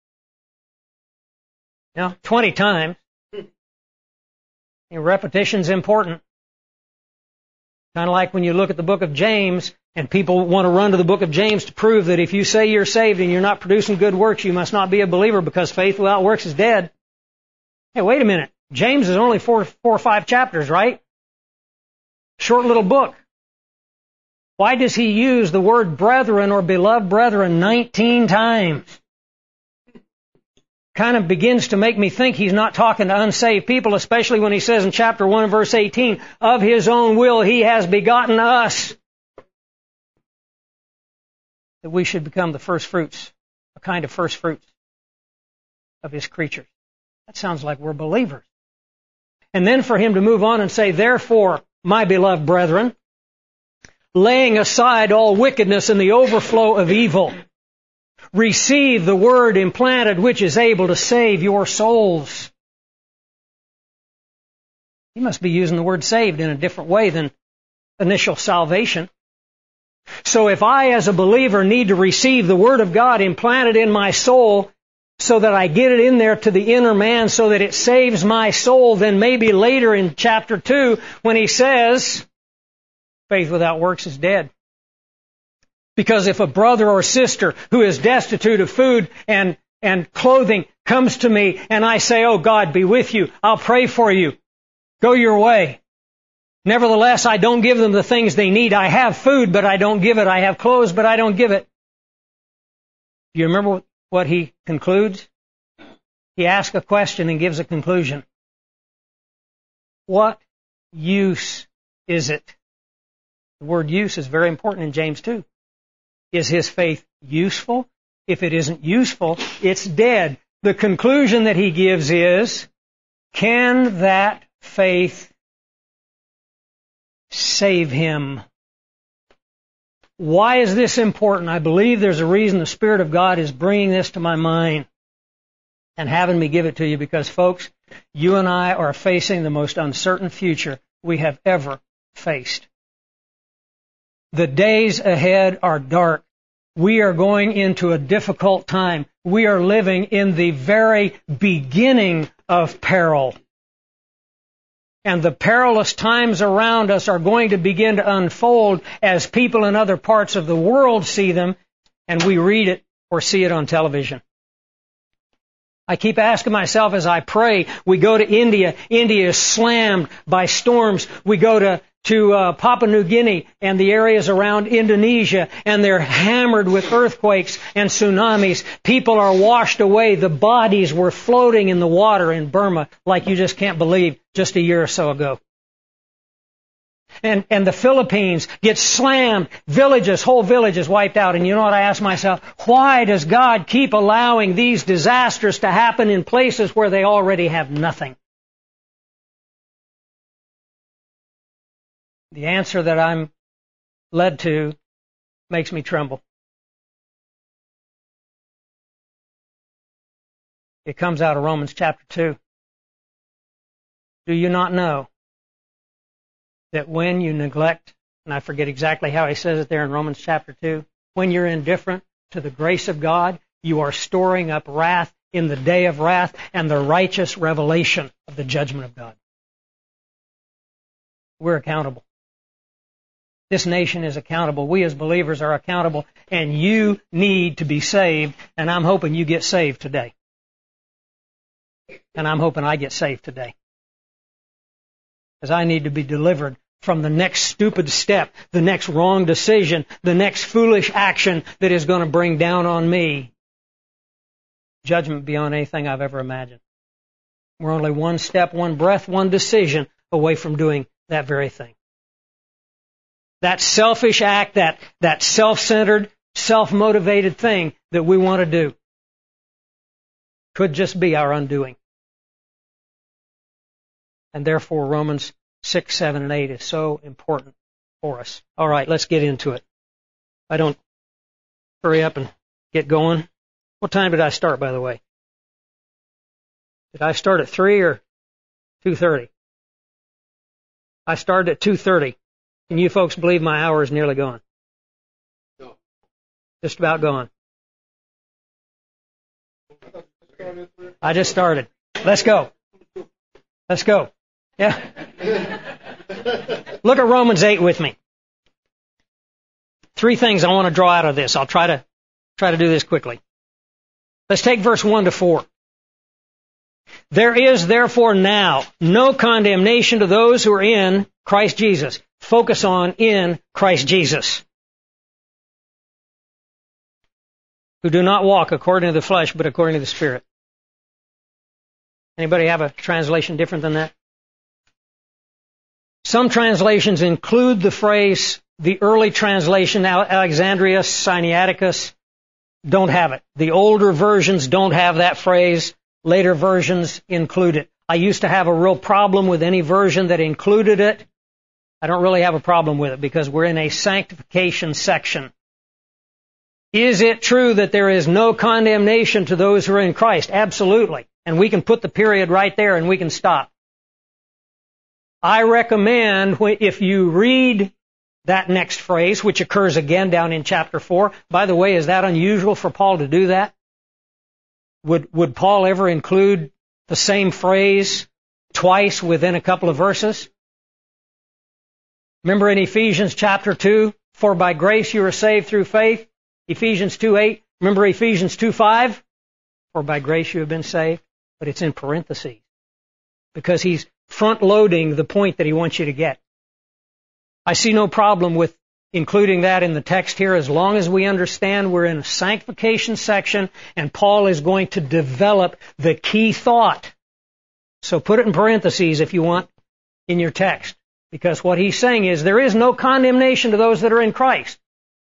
Now, twenty times. And repetition's important. Kind of like when you look at the book of James, and people want to run to the book of James to prove that if you say you're saved and you're not producing good works, you must not be a believer because faith without works is dead. Hey, wait a minute. James is only four, four or five chapters, right? Short little book. Why does he use the word brethren or beloved brethren nineteen times? Kind of begins to make me think he's not talking to unsaved people, especially when he says in chapter one and verse eighteen, of his own will he has begotten us, that we should become the first fruits, a kind of first fruits of his creatures. That sounds like we're believers. And then for him to move on and say, therefore, my beloved brethren, laying aside all wickedness and the overflow of evil, receive the word implanted which is able to save your souls. He must be using the word saved in a different way than initial salvation. So if I as a believer need to receive the word of God implanted in my soul so that I get it in there to the inner man so that it saves my soul, then maybe later in chapter two when he says, faith without works is dead. Because if a brother or sister who is destitute of food and, and clothing comes to me and I say, oh God, be with you. I'll pray for you. Go your way. Nevertheless, I don't give them the things they need. I have food, but I don't give it. I have clothes, but I don't give it. Do you remember what he concludes? He asks a question and gives a conclusion. What use is it? The word use is very important in James two. Is his faith useful? If it isn't useful, it's dead. The conclusion that he gives is, can that faith save him? Why is this important? I believe there's a reason the Spirit of God is bringing this to my mind and having me give it to you, because, folks, you and I are facing the most uncertain future we have ever faced. The days ahead are dark. We are going into a difficult time. We are living in the very beginning of peril. And the perilous times around us are going to begin to unfold as people in other parts of the world see them, and we read it or see it on television. I keep asking myself as I pray, we go to India. India is slammed by storms. We go to, to uh, Papua New Guinea and the areas around Indonesia, and they're hammered with earthquakes and tsunamis. People are washed away. The bodies were floating in the water in Burma like you just can't believe just a year or so ago. And, and the Philippines get slammed. Villages, whole villages wiped out. And you know what I ask myself? Why does God keep allowing these disasters to happen in places where they already have nothing? The answer that I'm led to makes me tremble. It comes out of Romans chapter two. Do you not know that when you neglect, and I forget exactly how he says it there in Romans chapter two, when you're indifferent to the grace of God, you are storing up wrath in the day of wrath and the righteous revelation of the judgment of God. We're accountable. This nation is accountable. We as believers are accountable, and you need to be saved, and I'm hoping you get saved today. And I'm hoping I get saved today. Because I need to be delivered from the next stupid step, the next wrong decision, the next foolish action that is going to bring down on me judgment beyond anything I've ever imagined. We're only one step, one breath, one decision away from doing that very thing. That selfish act, that, that self-centered, self-motivated thing that we want to do could just be our undoing. And therefore, Romans six, seven, and eight is so important for us. All right, let's get into it. I don't hurry up and get going. What time did I start, by the way? Did I start at three or two thirty? I started at two thirty. Can you folks believe my hour is nearly gone? No. Just about gone. I just started. Let's go. Let's go. Yeah. Look at Romans eight with me. Three things I want to draw out of this. I'll try to try to do this quickly. Let's take verse one to four. There is therefore now no condemnation to those who are in Christ Jesus. Focus on in Christ Jesus. Who do not walk according to the flesh, but according to the Spirit. Anybody have a translation different than that? Some translations include the phrase, the early translation, Alexandrius, Sinaiticus, don't have it. The older versions don't have that phrase. Later versions include it. I used to have a real problem with any version that included it. I don't really have a problem with it because we're in a sanctification section. Is it true that there is no condemnation to those who are in Christ? Absolutely. And we can put the period right there and we can stop. I recommend if you read that next phrase, which occurs again down in chapter four. By the way, is that unusual for Paul to do that? Would, would Paul ever include the same phrase twice within a couple of verses? Remember in Ephesians chapter two, for by grace you are saved through faith. Ephesians two eight. Remember Ephesians two five? for by grace you have been saved, but it's in parentheses because he's front-loading the point that he wants you to get. I see no problem with including that in the text here as long as we understand we're in a sanctification section and Paul is going to develop the key thought. So put it in parentheses if you want in your text, because what he's saying is there is no condemnation to those that are in Christ.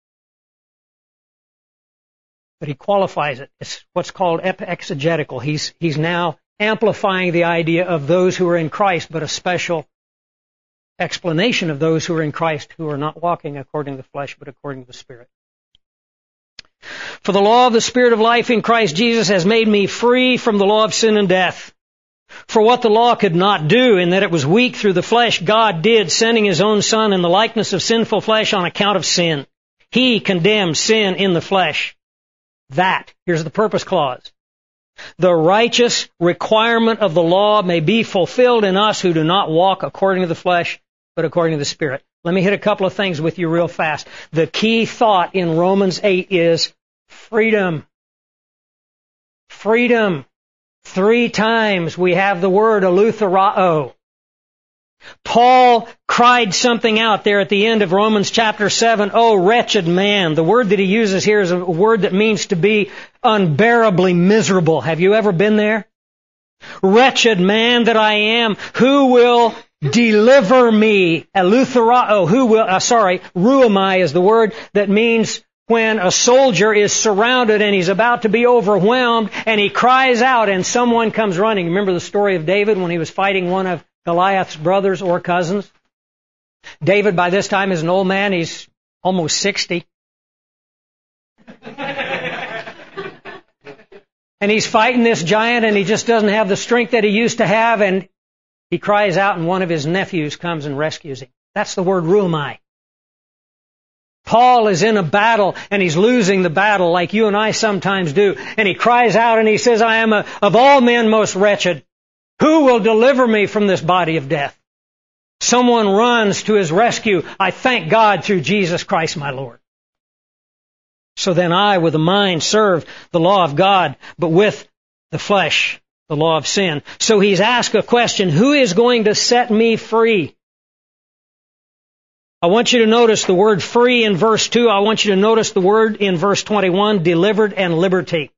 But he qualifies it. It's what's called exegetical. He's, he's now amplifying the idea of those who are in Christ, but a special explanation of those who are in Christ who are not walking according to the flesh, but according to the Spirit. For the law of the Spirit of life in Christ Jesus has made me free from the law of sin and death. For what the law could not do, in that it was weak through the flesh, God did, sending His own Son in the likeness of sinful flesh on account of sin. He condemned sin in the flesh. That, here's the purpose clause, the righteous requirement of the law may be fulfilled in us who do not walk according to the flesh, but according to the Spirit. Let me hit a couple of things with you real fast. The key thought in Romans eight is freedom. Freedom. Three times we have the word eleutherao. Paul cried something out there at the end of Romans chapter seven. Oh, wretched man. The word that he uses here is a word that means to be unbearably miserable. Have you ever been there? Wretched man that I am, who will deliver me? Eleutherao, who will, uh, sorry, ruamai is the word that means when a soldier is surrounded and he's about to be overwhelmed and he cries out and someone comes running. Remember the story of David when he was fighting one of Goliath's brothers or cousins? David by this time is an old man. He's almost sixty. And he's fighting this giant and he just doesn't have the strength that he used to have, and he cries out and one of his nephews comes and rescues him. That's the word ruamai. Paul is in a battle and he's losing the battle like you and I sometimes do. And he cries out and he says, I am a, of all men most wretched. Who will deliver me from this body of death? Someone runs to his rescue. I thank God through Jesus Christ my Lord. So then I, with the mind, serve the law of God, but with the flesh, the law of sin. So he's asked a question, who is going to set me free? I want you to notice the word free in verse two. I want you to notice the word in verse twenty-one, delivered and liberty.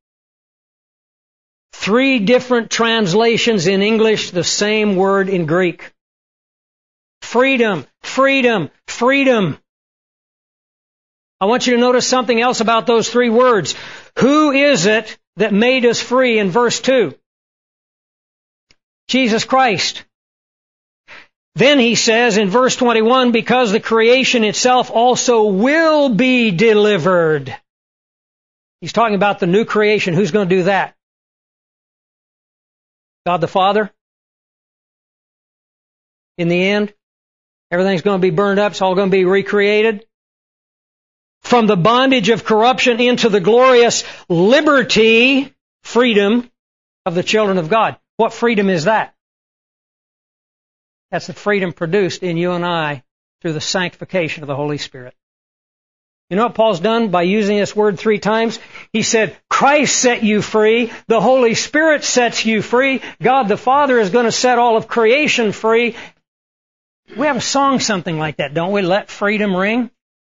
Three different translations in English, the same word in Greek. Freedom, freedom, freedom. I want you to notice something else about those three words. Who is it that made us free in verse two? Jesus Christ. Then he says in verse twenty-one, because the creation itself also will be delivered. He's talking about the new creation. Who's going to do that? God the Father. In the end, everything's going to be burned up. It's all going to be recreated. From the bondage of corruption into the glorious liberty, freedom of the children of God. What freedom is that? That's the freedom produced in you and I through the sanctification of the Holy Spirit. You know what Paul's done by using this word three times? He said, Christ set you free. The Holy Spirit sets you free. God the Father is going to set all of creation free. We have a song something like that, don't we? Let freedom ring.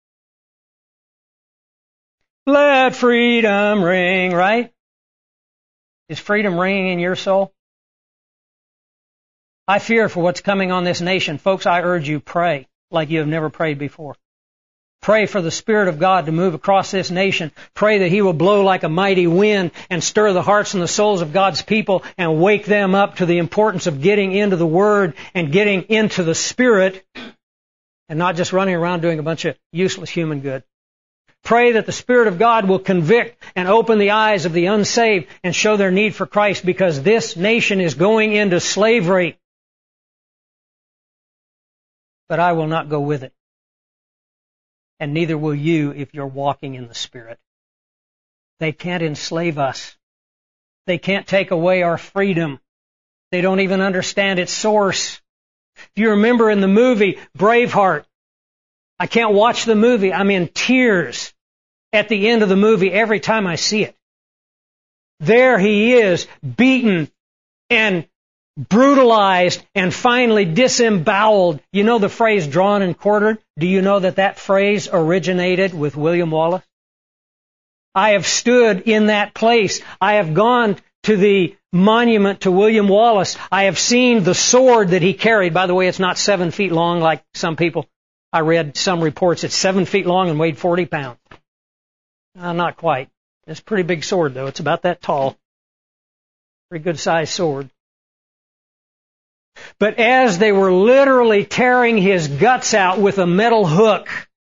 Let freedom ring, right? Is freedom ringing in your soul? I fear for what's coming on this nation. Folks, I urge you, pray like you have never prayed before. Pray for the Spirit of God to move across this nation. Pray that He will blow like a mighty wind and stir the hearts and the souls of God's people and wake them up to the importance of getting into the Word and getting into the Spirit and not just running around doing a bunch of useless human good. Pray that the Spirit of God will convict and open the eyes of the unsaved and show their need for Christ, because this nation is going into slavery. But I will not go with it. And neither will you if you're walking in the Spirit. They can't enslave us. They can't take away our freedom. They don't even understand its source. If you remember in the movie Braveheart, I can't watch the movie. I'm in tears at the end of the movie every time I see it. there he is, beaten and brutalized and finally disemboweled. You know the phrase drawn and quartered? Do you know that that phrase originated with William Wallace? I have stood in that place. I have gone to the monument to William Wallace. I have seen the sword that he carried. By the way, it's not seven feet long like some people. I read some reports. It's seven feet long and weighed forty pounds. Uh, not quite. It's a pretty big sword, though. It's about that tall. Pretty good sized sword. But as they were literally tearing his guts out with a metal hook,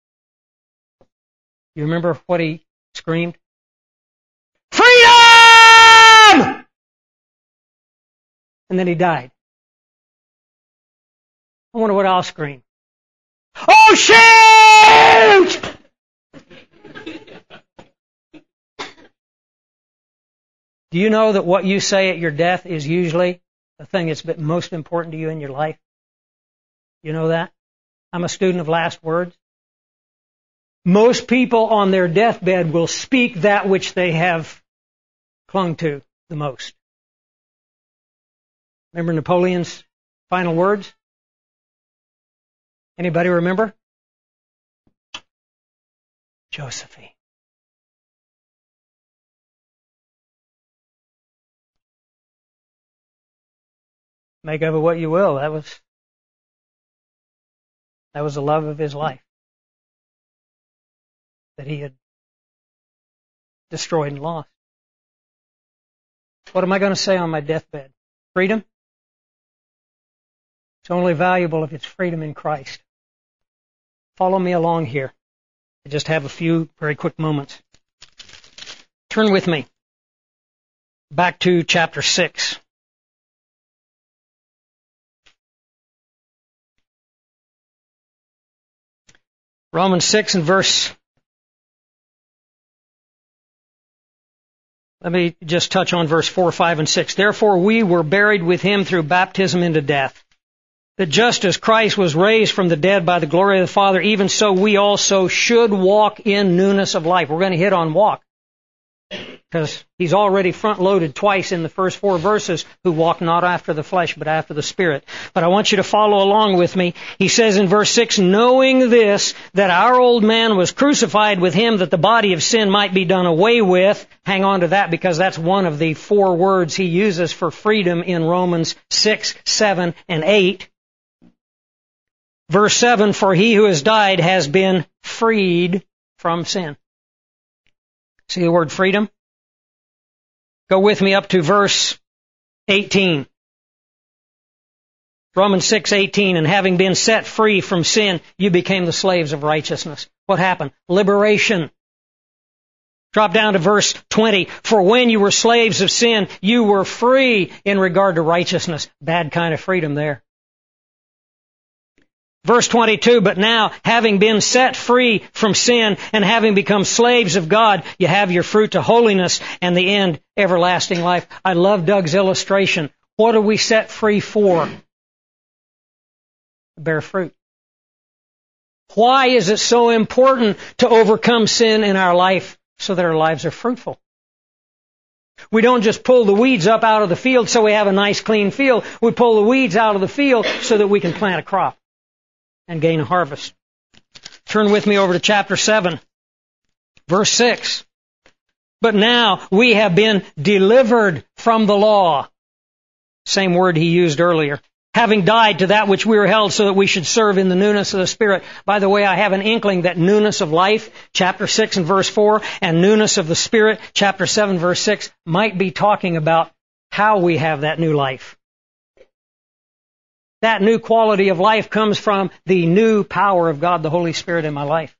you remember what he screamed? Freedom! And then he died. I wonder what I'll scream. Oh, shoot! Do you know that what you say at your death is usually the thing that's been most important to you in your life? You know that? I'm a student of last words. Most people on their deathbed will speak that which they have clung to the most. Remember Napoleon's final words? Anybody remember? Josephine. Make of it what you will. That was, that was the love of his life that he had destroyed and lost. What am I going to say on my deathbed? Freedom? It's only valuable if it's freedom in Christ. Follow me along here. I just have a few very quick moments. Turn with me back to chapter six. Romans six and verse, let me just touch on verse four, five, and six. Therefore we were buried with him through baptism into death, that just as Christ was raised from the dead by the glory of the Father, even so we also should walk in newness of life. We're going to hit on walk, because he's already front-loaded twice in the first four verses, who walk not after the flesh, but after the Spirit. But I want you to follow along with me. He says in verse six, knowing this, that our old man was crucified with him, that the body of sin might be done away with. Hang on to that, because that's one of the four words he uses for freedom in Romans six, seven, and eight. Verse seven, for he who has died has been freed from sin. See the word freedom? Go with me up to verse eighteen. Romans six eighteen, and having been set free from sin, you became the slaves of righteousness. What happened? Liberation. Drop down to verse twenty. For when you were slaves of sin, you were free in regard to righteousness. Bad kind of freedom there. Verse twenty-two, but now, having been set free from sin and having become slaves of God, you have your fruit to holiness and the end, everlasting life. I love Doug's illustration. What are we set free for? Bear fruit. Why is it so important to overcome sin in our life so that our lives are fruitful? We don't just pull the weeds up out of the field so we have a nice clean field. We pull the weeds out of the field so that we can plant a crop and gain a harvest. Turn with me over to chapter seven, verse six. But now we have been delivered from the law. Same word he used earlier. Having died to that which we were held so that we should serve in the newness of the Spirit. By the way, I have an inkling that newness of life, chapter six and verse four, and newness of the Spirit, chapter seven, verse six, might be talking about how we have that new life. That new quality of life comes from the new power of God, the Holy Spirit, in my life.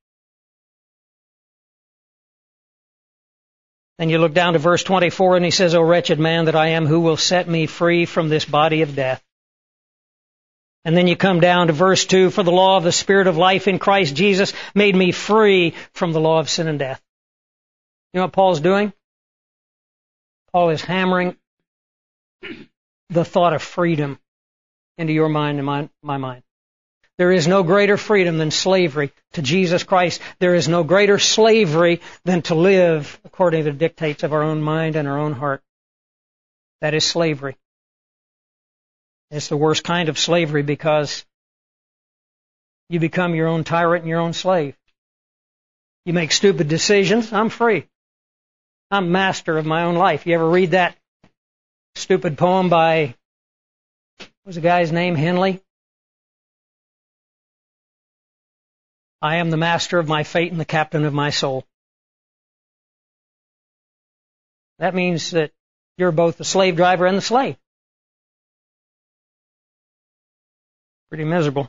Then you look down to verse twenty-four and he says, O wretched man that I am, who will set me free from this body of death? And then you come down to verse two, for the law of the Spirit of life in Christ Jesus made me free from the law of sin and death. You know what Paul's doing? Paul is hammering the thought of freedom into your mind and my, my mind. There is no greater freedom than slavery to Jesus Christ. There is no greater slavery than to live according to the dictates of our own mind and our own heart. That is slavery. It's the worst kind of slavery because you become your own tyrant and your own slave. You make stupid decisions. I'm free. I'm master of my own life. You ever read that stupid poem by, what was the guy's name, Henley? I am the master of my fate and the captain of my soul. That means that you're both the slave driver and the slave. Pretty miserable.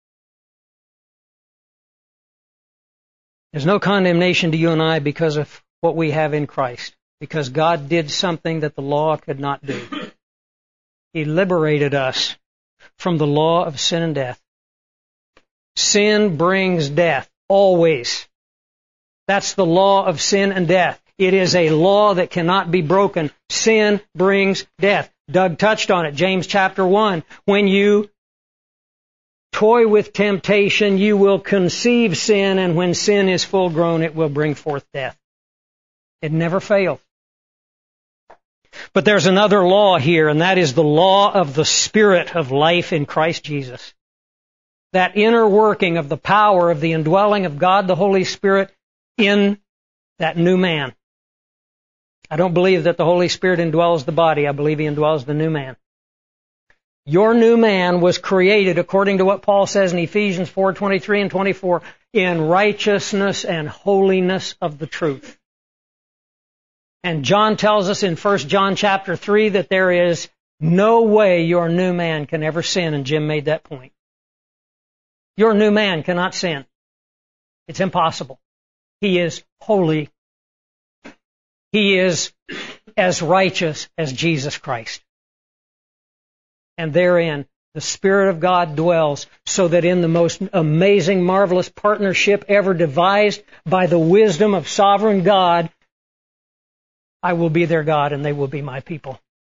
There's no condemnation to you and I because of what we have in Christ, because God did something that the law could not do. He liberated us from the law of sin and death. Sin brings death, always. That's the law of sin and death. It is a law that cannot be broken. Sin brings death. Doug touched on it, James chapter one. When you toy with temptation, you will conceive sin, and when sin is full grown, it will bring forth death. It never fails. But there's another law here, and that is the law of the Spirit of life in Christ Jesus. That inner working of the power of the indwelling of God the Holy Spirit in that new man. I don't believe that the Holy Spirit indwells the body. I believe He indwells the new man. Your new man was created, according to what Paul says in Ephesians four twenty-three and twenty-four, in righteousness and holiness of the truth. And John tells us in First John chapter three that there is no way your new man can ever sin, and Jim made that point. Your new man cannot sin. It's impossible. He is holy. He is as righteous as Jesus Christ. And therein, the Spirit of God dwells, so that in the most amazing, marvelous partnership ever devised by the wisdom of sovereign God, I will be their God and they will be my people.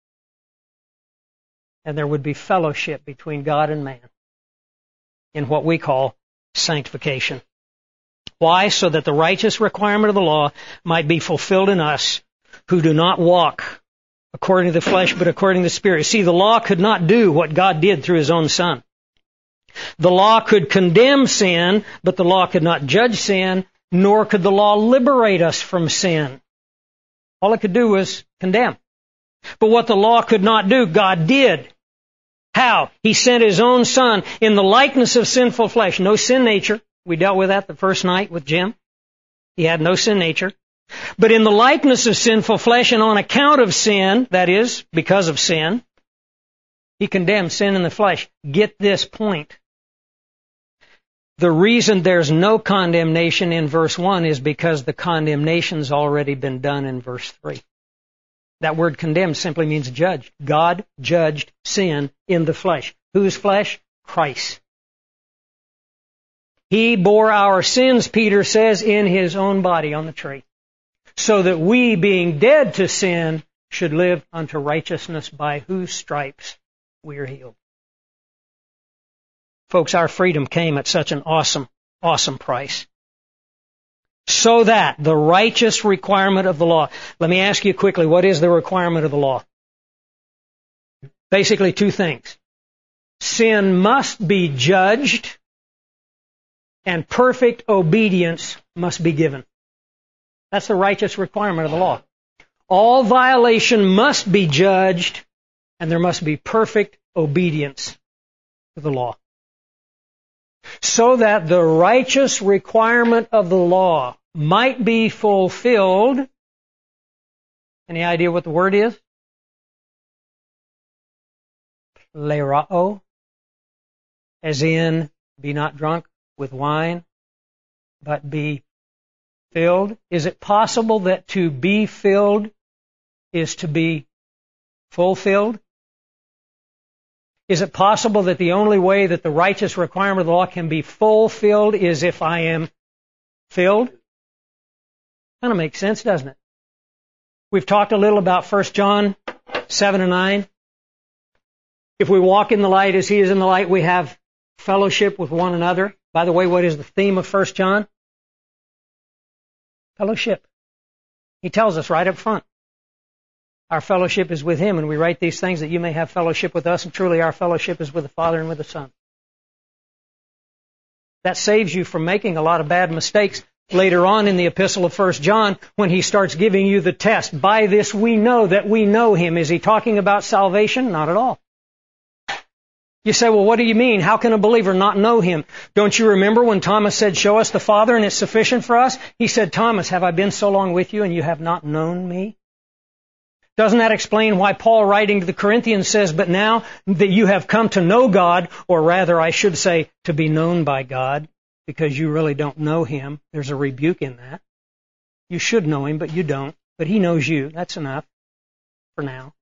And there would be fellowship between God and man in what we call sanctification. Why? So that the righteous requirement of the law might be fulfilled in us who do not walk according to the flesh, but according to the Spirit. See, the law could not do what God did through His own Son. The law could condemn sin, but the law could not judge sin, nor could the law liberate us from sin. All it could do was condemn. But what the law could not do, God did. How? He sent His own Son in the likeness of sinful flesh. No sin nature. We dealt with that the first night with Jim. He had no sin nature. But in the likeness of sinful flesh and on account of sin, that is, because of sin, He condemned sin in the flesh. Get this point. The reason there's no condemnation in verse one is because the condemnation's already been done in verse three. That word condemned simply means judged. God judged sin in the flesh. Whose flesh? Christ. He bore our sins, Peter says, in His own body on the tree, so that we, being dead to sin, should live unto righteousness, by whose stripes we are healed. Folks, our freedom came at such an awesome, awesome price. So that the righteous requirement of the law. Let me ask you quickly, what is the requirement of the law? Basically two things. Sin must be judged, and perfect obedience must be given. That's the righteous requirement of the law. All violation must be judged, and there must be perfect obedience to the law. So that the righteous requirement of the law might be fulfilled. Any idea what the word is? Plerao. As in, be not drunk with wine, but be filled. Is it possible that to be filled is to be fulfilled? Is it possible that the only way that the righteous requirement of the law can be fulfilled is if I am filled? Kind of makes sense, doesn't it? We've talked a little about First John seven and nine. If we walk in the light as He is in the light, we have fellowship with one another. By the way, what is the theme of First John? Fellowship. He tells us right up front. Our fellowship is with Him, and we write these things that you may have fellowship with us, and truly our fellowship is with the Father and with the Son. That saves you from making a lot of bad mistakes later on in the epistle of First John when he starts giving you the test. By this we know that we know Him. Is he talking about salvation? Not at all. You say, well, what do you mean? How can a believer not know Him? Don't you remember when Thomas said, show us the Father and it's sufficient for us? He said, Thomas, have I been so long with you and you have not known me? Doesn't that explain why Paul, writing to the Corinthians, says, but now that you have come to know God, or rather I should say to be known by God, because you really don't know Him. There's a rebuke in that. You should know Him, but you don't. But He knows you. That's enough for now.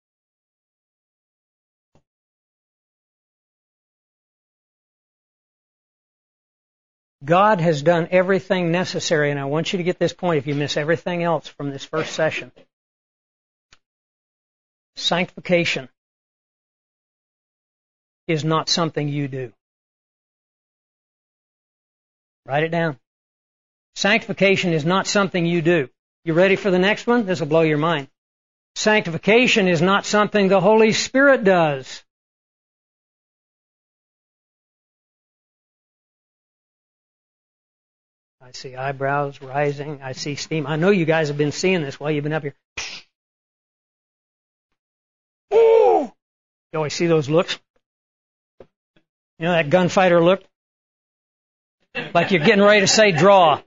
God has done everything necessary, and I want you to get this point if you miss everything else from this first session. Sanctification is not something you do. Write it down. Sanctification is not something you do. You ready for the next one? This will blow your mind. Sanctification is not something the Holy Spirit does. I see eyebrows rising. I see steam. I know you guys have been seeing this while you've been up here. Oh! You always see those looks? You know that gunfighter look? Like you're getting ready to say draw.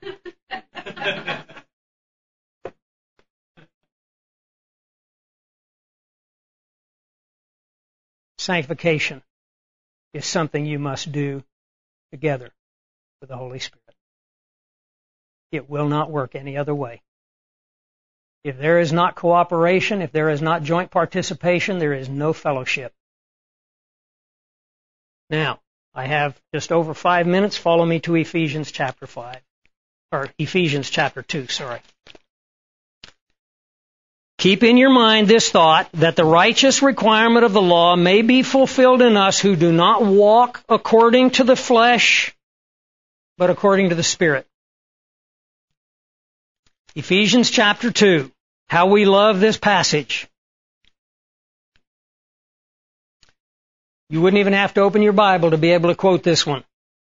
Sanctification is something you must do together with the Holy Spirit. It will not work any other way. If there is not cooperation, if there is not joint participation, there is no fellowship. Now, I have just over five minutes. Follow me to Ephesians chapter five. Or Ephesians chapter two, sorry. Keep in your mind this thought, that the righteous requirement of the law may be fulfilled in us who do not walk according to the flesh, but according to the Spirit. Ephesians chapter two. How we love this passage. You wouldn't even have to open your Bible to be able to quote this one.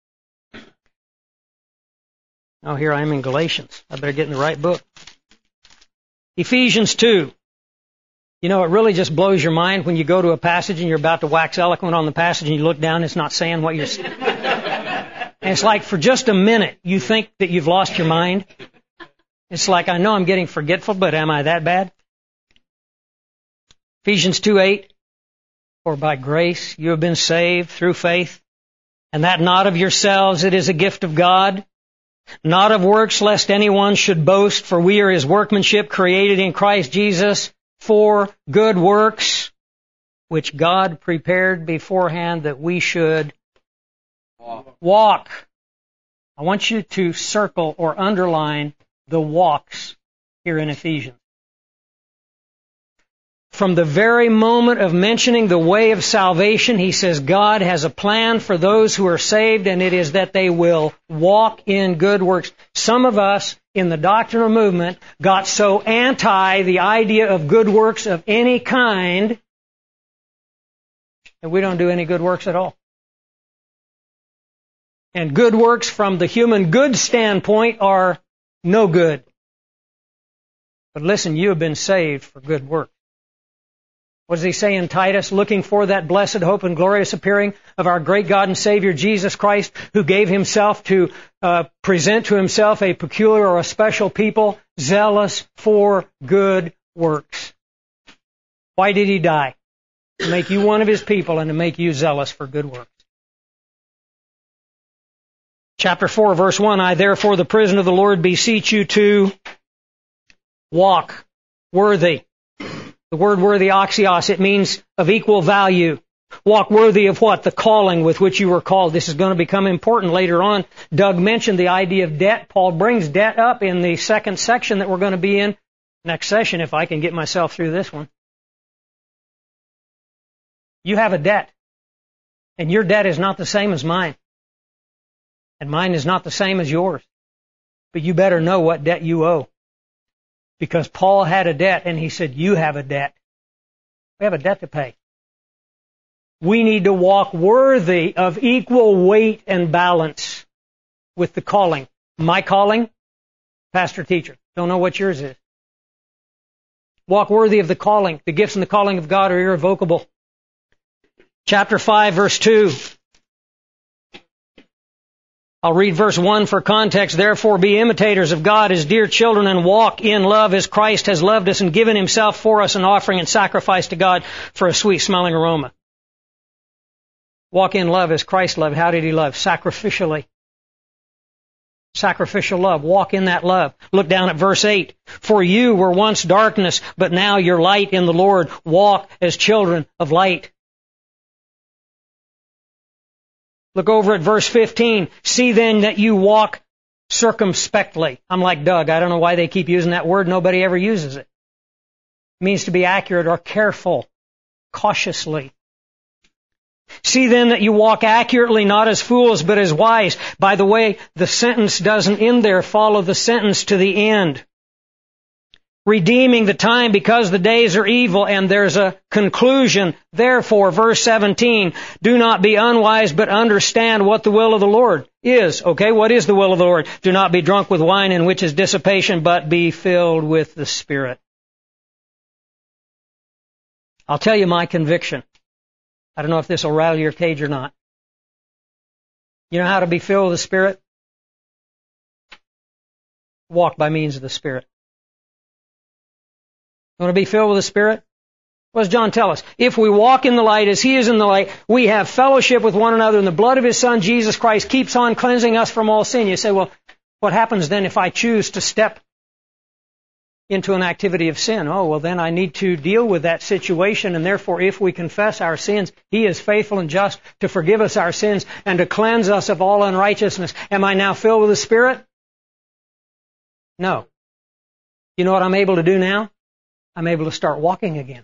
Oh, here I am in Galatians. I better get in the right book. Ephesians two. You know, it really just blows your mind when you go to a passage and you're about to wax eloquent on the passage and you look down and it's not saying what you're saying. And it's like for just a minute you think that you've lost your mind. It's like, I know I'm getting forgetful, but am I that bad? Ephesians two eight. For by grace you have been saved through faith, and that not of yourselves, it is a gift of God, not of works, lest anyone should boast, for we are His workmanship, created in Christ Jesus for good works, which God prepared beforehand that we should walk. walk. I want you to circle or underline the walks here in Ephesians. From the very moment of mentioning the way of salvation, he says God has a plan for those who are saved, and it is that they will walk in good works. Some of us in the doctrinal movement got so anti the idea of good works of any kind that we don't do any good works at all. And good works from the human good standpoint are no good. But listen, you have been saved for good work. What does he say in Titus? Looking for that blessed hope and glorious appearing of our great God and Savior Jesus Christ, who gave Himself to uh, present to Himself a peculiar or a special people, zealous for good works. Why did He die? To make you one of His people and to make you zealous for good works. Chapter four, verse one, I therefore, the prisoner of the Lord, beseech you to walk worthy. The word worthy, oxios, it means of equal value. Walk worthy of what? The calling with which you were called. This is going to become important later on. Doug mentioned the idea of debt. Paul brings debt up in the second section that we're going to be in next session, if I can get myself through this one. You have a debt, and your debt is not the same as mine. And mine is not the same as yours. But you better know what debt you owe. Because Paul had a debt, and he said, you have a debt. We have a debt to pay. We need to walk worthy of equal weight and balance with the calling. My calling, pastor teacher. Don't know what yours is. Walk worthy of the calling. The gifts and the calling of God are irrevocable. Chapter five, verse two. I'll read verse one for context. Therefore be imitators of God as dear children and walk in love as Christ has loved us and given himself for us an offering and sacrifice to God for a sweet smelling aroma. Walk in love as Christ loved. How did he love? Sacrificially. Sacrificial love. Walk in that love. Look down at verse eight. For you were once darkness, but now you're light in the Lord. Walk as children of light. Look over at verse fifteen. See then that you walk circumspectly. I'm like Doug. I don't know why they keep using that word. Nobody ever uses it. It means to be accurate or careful, cautiously. See then that you walk accurately, not as fools, but as wise. By the way, the sentence doesn't end there. Follow the sentence to the end. Redeeming the time because the days are evil, and there's a conclusion. Therefore, verse seventeen, do not be unwise, but understand what the will of the Lord is. Okay, what is the will of the Lord? Do not be drunk with wine, in which is dissipation, but be filled with the Spirit. I'll tell you my conviction. I don't know if this will rattle your cage or not. You know how to be filled with the Spirit? Walk by means of the Spirit. You want to be filled with the Spirit? What does John tell us? If we walk in the light as he is in the light, we have fellowship with one another, and the blood of his Son, Jesus Christ, keeps on cleansing us from all sin. You say, well, what happens then if I choose to step into an activity of sin? Oh, well, then I need to deal with that situation, and therefore if we confess our sins, he is faithful and just to forgive us our sins and to cleanse us of all unrighteousness. Am I now filled with the Spirit? No. You know what I'm able to do now? I'm able to start walking again.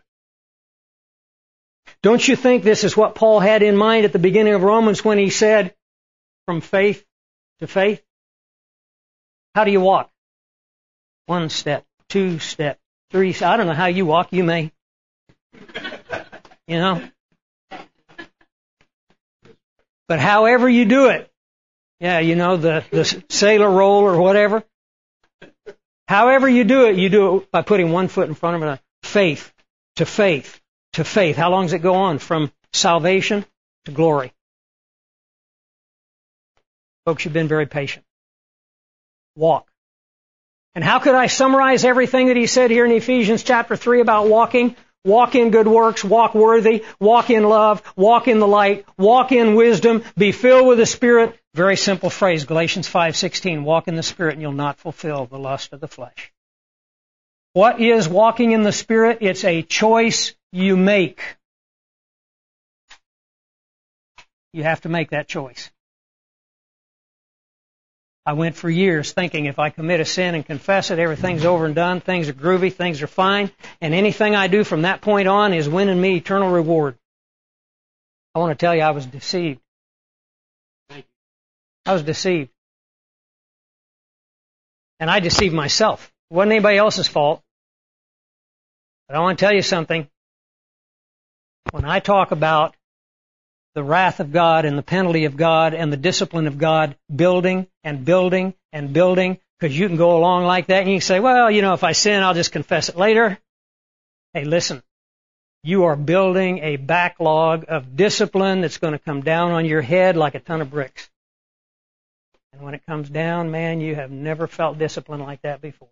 Don't you think this is what Paul had in mind at the beginning of Romans when he said, from faith to faith? How do you walk? One step, two step, three step. I don't know how you walk. You may. You know? But however you do it, yeah, you know, the, the sailor roll or whatever. However you do it, you do it by putting one foot in front of another. Faith to faith to faith. How long does it go on? From salvation to glory. Folks, you've been very patient. Walk. And how could I summarize everything that he said here in Ephesians chapter three about walking? Walk in good works, walk worthy, walk in love, walk in the light, walk in wisdom, be filled with the Spirit. Very simple phrase, Galatians five sixteen, walk in the Spirit and you'll not fulfill the lust of the flesh. What is walking in the Spirit? It's a choice you make. You have to make that choice. I went for years thinking if I commit a sin and confess it, everything's over and done, things are groovy, things are fine, and anything I do from that point on is winning me eternal reward. I want to tell you I was deceived. I was deceived. And I deceived myself. It wasn't anybody else's fault. But I want to tell you something. When I talk about the wrath of God and the penalty of God and the discipline of God building and building and building, because you can go along like that and you can say, well, you know, if I sin, I'll just confess it later. Hey, listen, you are building a backlog of discipline that's going to come down on your head like a ton of bricks. And when it comes down, man, you have never felt discipline like that before.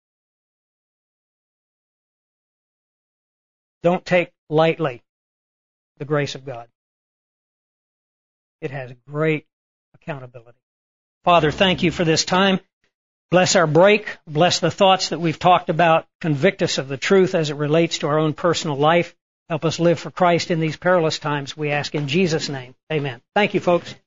Don't take lightly the grace of God. It has great accountability. Father, thank you for this time. Bless our break. Bless the thoughts that we've talked about. Convict us of the truth as it relates to our own personal life. Help us live for Christ in these perilous times, we ask in Jesus' name. Amen. Thank you, folks.